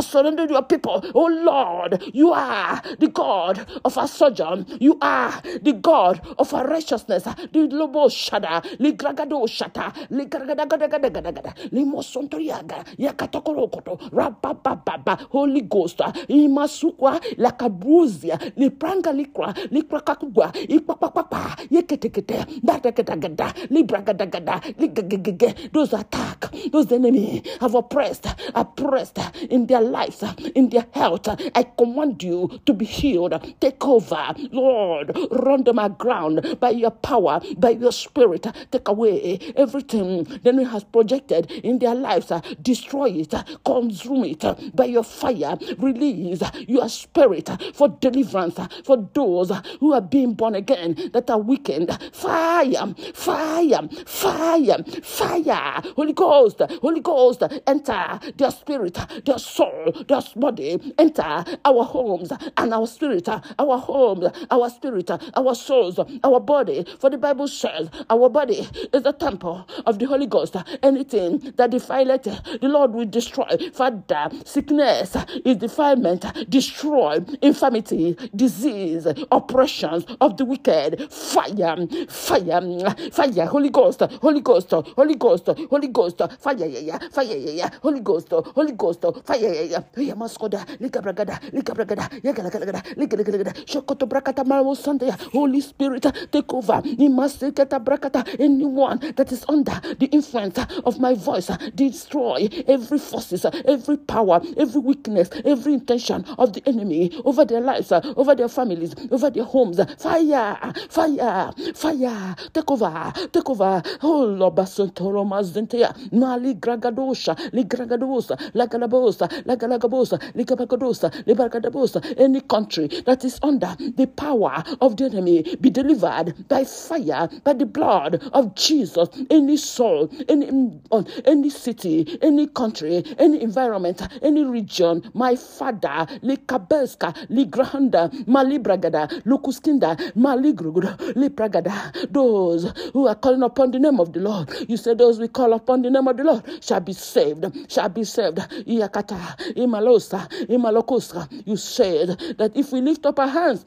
surrounded your people. Oh Lord, you are the God of our sojourn. You are the God of our righteousness. The lobo shada, ligragado shata, ligragadagadagadagadagada, limosontoriaga, yakatokorokoto, rabababa, Holy Ghost, imasukwa, lakabruzia, lipranga likra, likrakakugwa, ipapapapa, yeketekete, dataketagada, libragadagada, ligagagage. Those attack, those enemies have oppressed, oppressed in their lives, in their health. I command you to be healed. Take over, Lord. Run them aground by your power, by your spirit. Take away everything the enemy has projected in their lives. Destroy it, consume it by your fire. Release your spirit for deliverance for those who are being born again that are weakened. Fire, fire, fire, fire. Holy Ghost, Holy Ghost, enter their spirit, their soul, their body. Enter our homes and our spirit, our homes, our spirit, our souls, our body. For the Bible says our body is the temple of the Holy Ghost. Anything that defileth, the Lord will destroy. Father, sickness is defilement. Destroy infirmity, disease, oppressions of the wicked. Fire, fire, fire. Holy Ghost, Holy Ghost, Holy Ghost, Holy Ghost, fire, yeah, yeah, fire, yeah, yeah. Holy Ghost, Holy Ghost, fire, yeah, yeah. Yeah, Maskoda, Likabragada, Likabragada, Yagalagada, Likalagada, Shokoto Brakata Maro Sunday. Holy Spirit, take over. Nimasekata Brakata. Anyone that is under the influence of my voice, destroy every forces, every power, every weakness, every intention of the enemy over their lives, over their families, over their homes. Fire, fire, fire. Take over, take over. Oh, Lobasantoro Mazentea, Mali Gragadosha, Ligragadosa, Lagalabosa, Lagalagabosa, Likabagadosa, Libargadabosa. Any country that is under the power of the enemy be delivered by fire, by the blood of Jesus. Any soul, any, any city, any country, any environment, any region, my Father, Likabeska, Ligranda, Malibragada, Lukuskinda, Maligruguda, Lipragada, those who are calling upon the name of the Lord. You said those who call upon the name of the Lord shall be saved, shall be saved. Iakata, Imalosa, Imalokoska. You said that if we lift up our hands,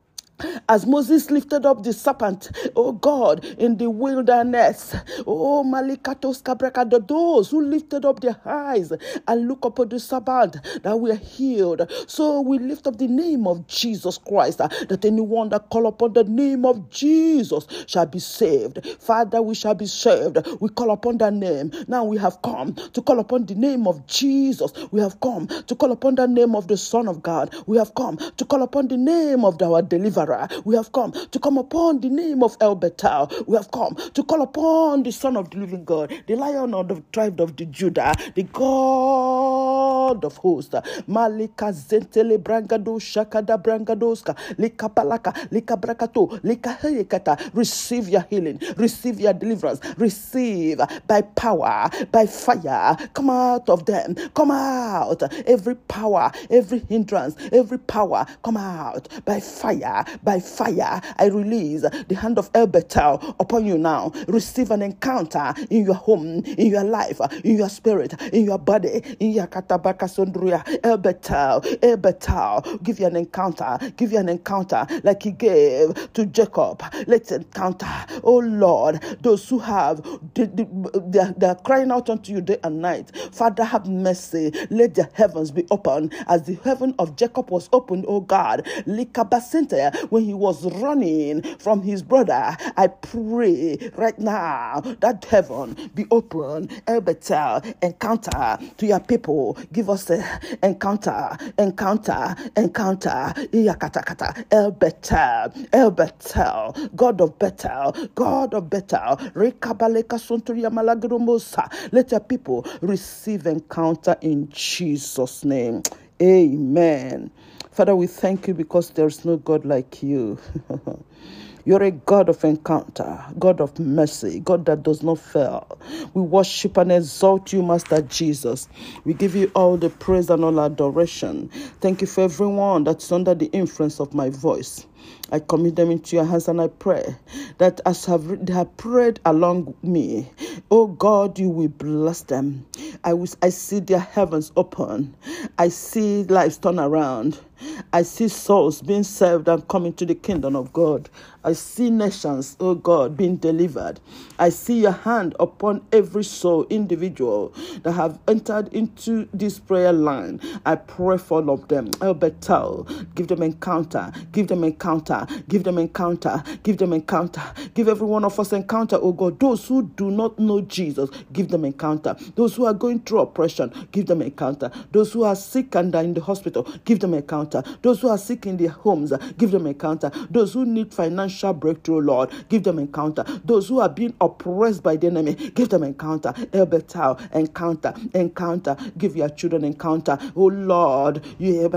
as Moses lifted up the serpent, oh God, in the wilderness, oh Malikatos Kabrakada, those who lifted up their eyes and look upon the serpent, that we are healed. So we lift up the name of Jesus Christ, that anyone that call upon the name of Jesus shall be saved. Father, we shall be saved. We call upon that name. Now we have come to call upon the name of Jesus. We have come to call upon the name of the Son of God. We have come to call upon the name of our deliverer. We have come to come upon the name of El Betal. We have come to call upon the Son of the living God, the Lion of the tribe of the Judah, the God of hosts. Malika zentele brangado shakada brangadoska likapalaka likabrakato likahekata. Receive your healing, receive your deliverance, receive by power, by fire. Come out of them, come out. Every power, every hindrance, every power, come out by fire. By fire, I release the hand of El Betal upon you now. Receive an encounter in your home, in your life, in your spirit, in your body, in your katabaka sondruya. El Betal, El Betal, give you an encounter, give you an encounter like he gave to Jacob. Let's encounter, oh Lord, those who have, they, they, they are crying out unto you day and night. Father, have mercy. Let the heavens be open as the heaven of Jacob was opened, oh God. Likabasente, when he was running from his brother, I pray right now that heaven be open. El Betel, encounter to your people. Give us an encounter, encounter, encounter. Iyakatakata. El Betel, El Betel, God of Betel, God of Betel. Rekabaleka sunturia malagrumosa. Let your people receive encounter in Jesus' name. Amen. Father, we thank you because there's no God like you. You're a God of encounter, God of mercy, God that does not fail. We worship and exalt you, Master Jesus. We give you all the praise and all adoration. Thank you for everyone that's under the influence of my voice. I commit them into your hands, and I pray that as have, they have prayed along me, oh God, you will bless them. I will, I see their heavens open. I see lives turn around. I see souls being saved and coming to the kingdom of God. I see nations, oh God, being delivered. I see your hand upon every soul, individual that have entered into this prayer line. I pray for all of them. El Bethel, give them encounter, give them encounter, give them encounter, give them encounter. Give every one of us encounter, oh God. Those who do not know Jesus, give them encounter. Those who are going through oppression, give them encounter. Those who are sick and are in the hospital, give them encounter. Those who are sick in their homes, give them encounter. Those who need financial breakthrough, Lord, give them encounter. Those who are being oppressed by the enemy, give them encounter. El Bethel, encounter, encounter. Give your children encounter. Oh Lord, you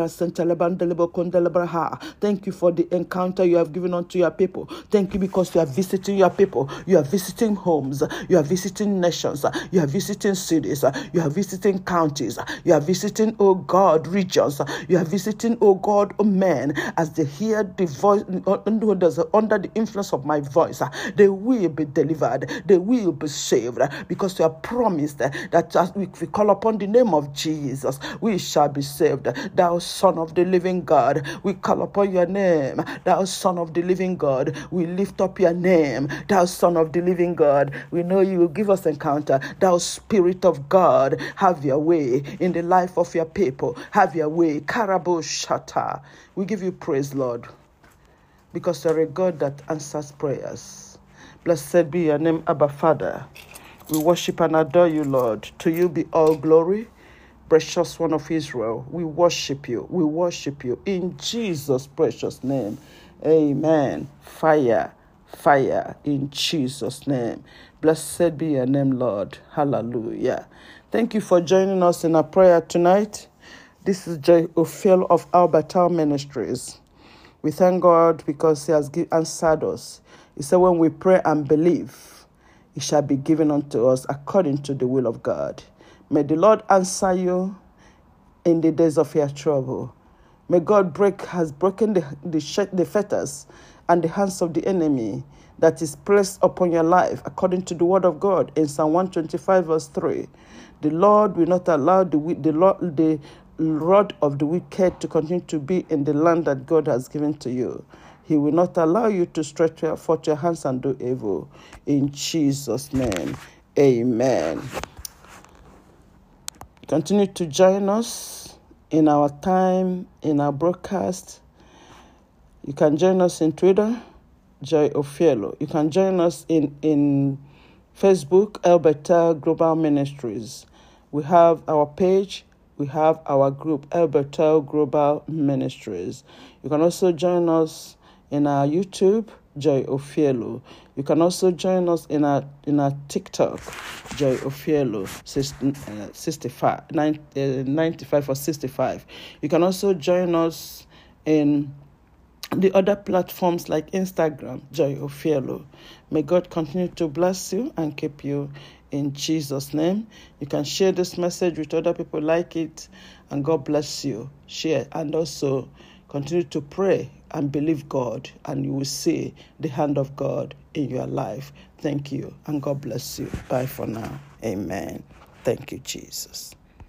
thank you for the encounter you have given unto your people. Thank you because you are visiting your people. You are visiting homes. You are visiting nations. You are visiting cities. You are visiting counties. You are visiting, oh God, regions. You are visiting, oh God, oh men, as they hear the voice under the influence of my voice, they will be delivered. They will be saved, because you have promised that as we call upon the name of Jesus, we shall be saved. Thou Son of the living God, we call upon your name. Thou Son of the living God, we lift up your name. Thou Son of the living God, we know you will give us encounter. Thou Spirit of God, have your way in the life of your people. Have your way. Karabo Shata. We give you praise, Lord, because you're a God that answers prayers. Blessed be your name, Abba Father. We worship and adore you, Lord. To you be all glory. Precious one of Israel, we worship you. We worship you in Jesus' precious name. Amen. Fire, fire in Jesus' name. Blessed be your name, Lord. Hallelujah. Thank you for joining us in our prayer tonight. This is Joy Ophielo of El Bethel Ministries. We thank God because he has answered us. He said when we pray and believe, it shall be given unto us according to the will of God. May the Lord answer you in the days of your trouble. May God break has broken the, the, the fetters and the hands of the enemy that is placed upon your life according to the word of God in Psalm one twenty-five verse three. The Lord will not allow the the Lord the rod of the wicked to continue to be in the land that God has given to you. He will not allow you to stretch forth your hands and do evil. In Jesus' name, amen. Continue to join us in our time, in our broadcast. You can join us in Twitter, Joy Ophielo. You can join us in, in Facebook, El Bethel Global Ministries. We have our page. We have our group, El Bethel Global Ministries. You can also join us in our YouTube, Joy Ophielo. You can also join us in our in our TikTok, Joy Ophielo, sixty-five, ninety-five or sixty-five. You can also join us in the other platforms like Instagram, Joy Ophielo. May God continue to bless you and keep you in Jesus' name. You can share this message with other people like it, and God bless you. Share and also continue to pray and believe God, and you will see the hand of God in your life. Thank you, and God bless you. Bye for now. Amen. Thank you, Jesus.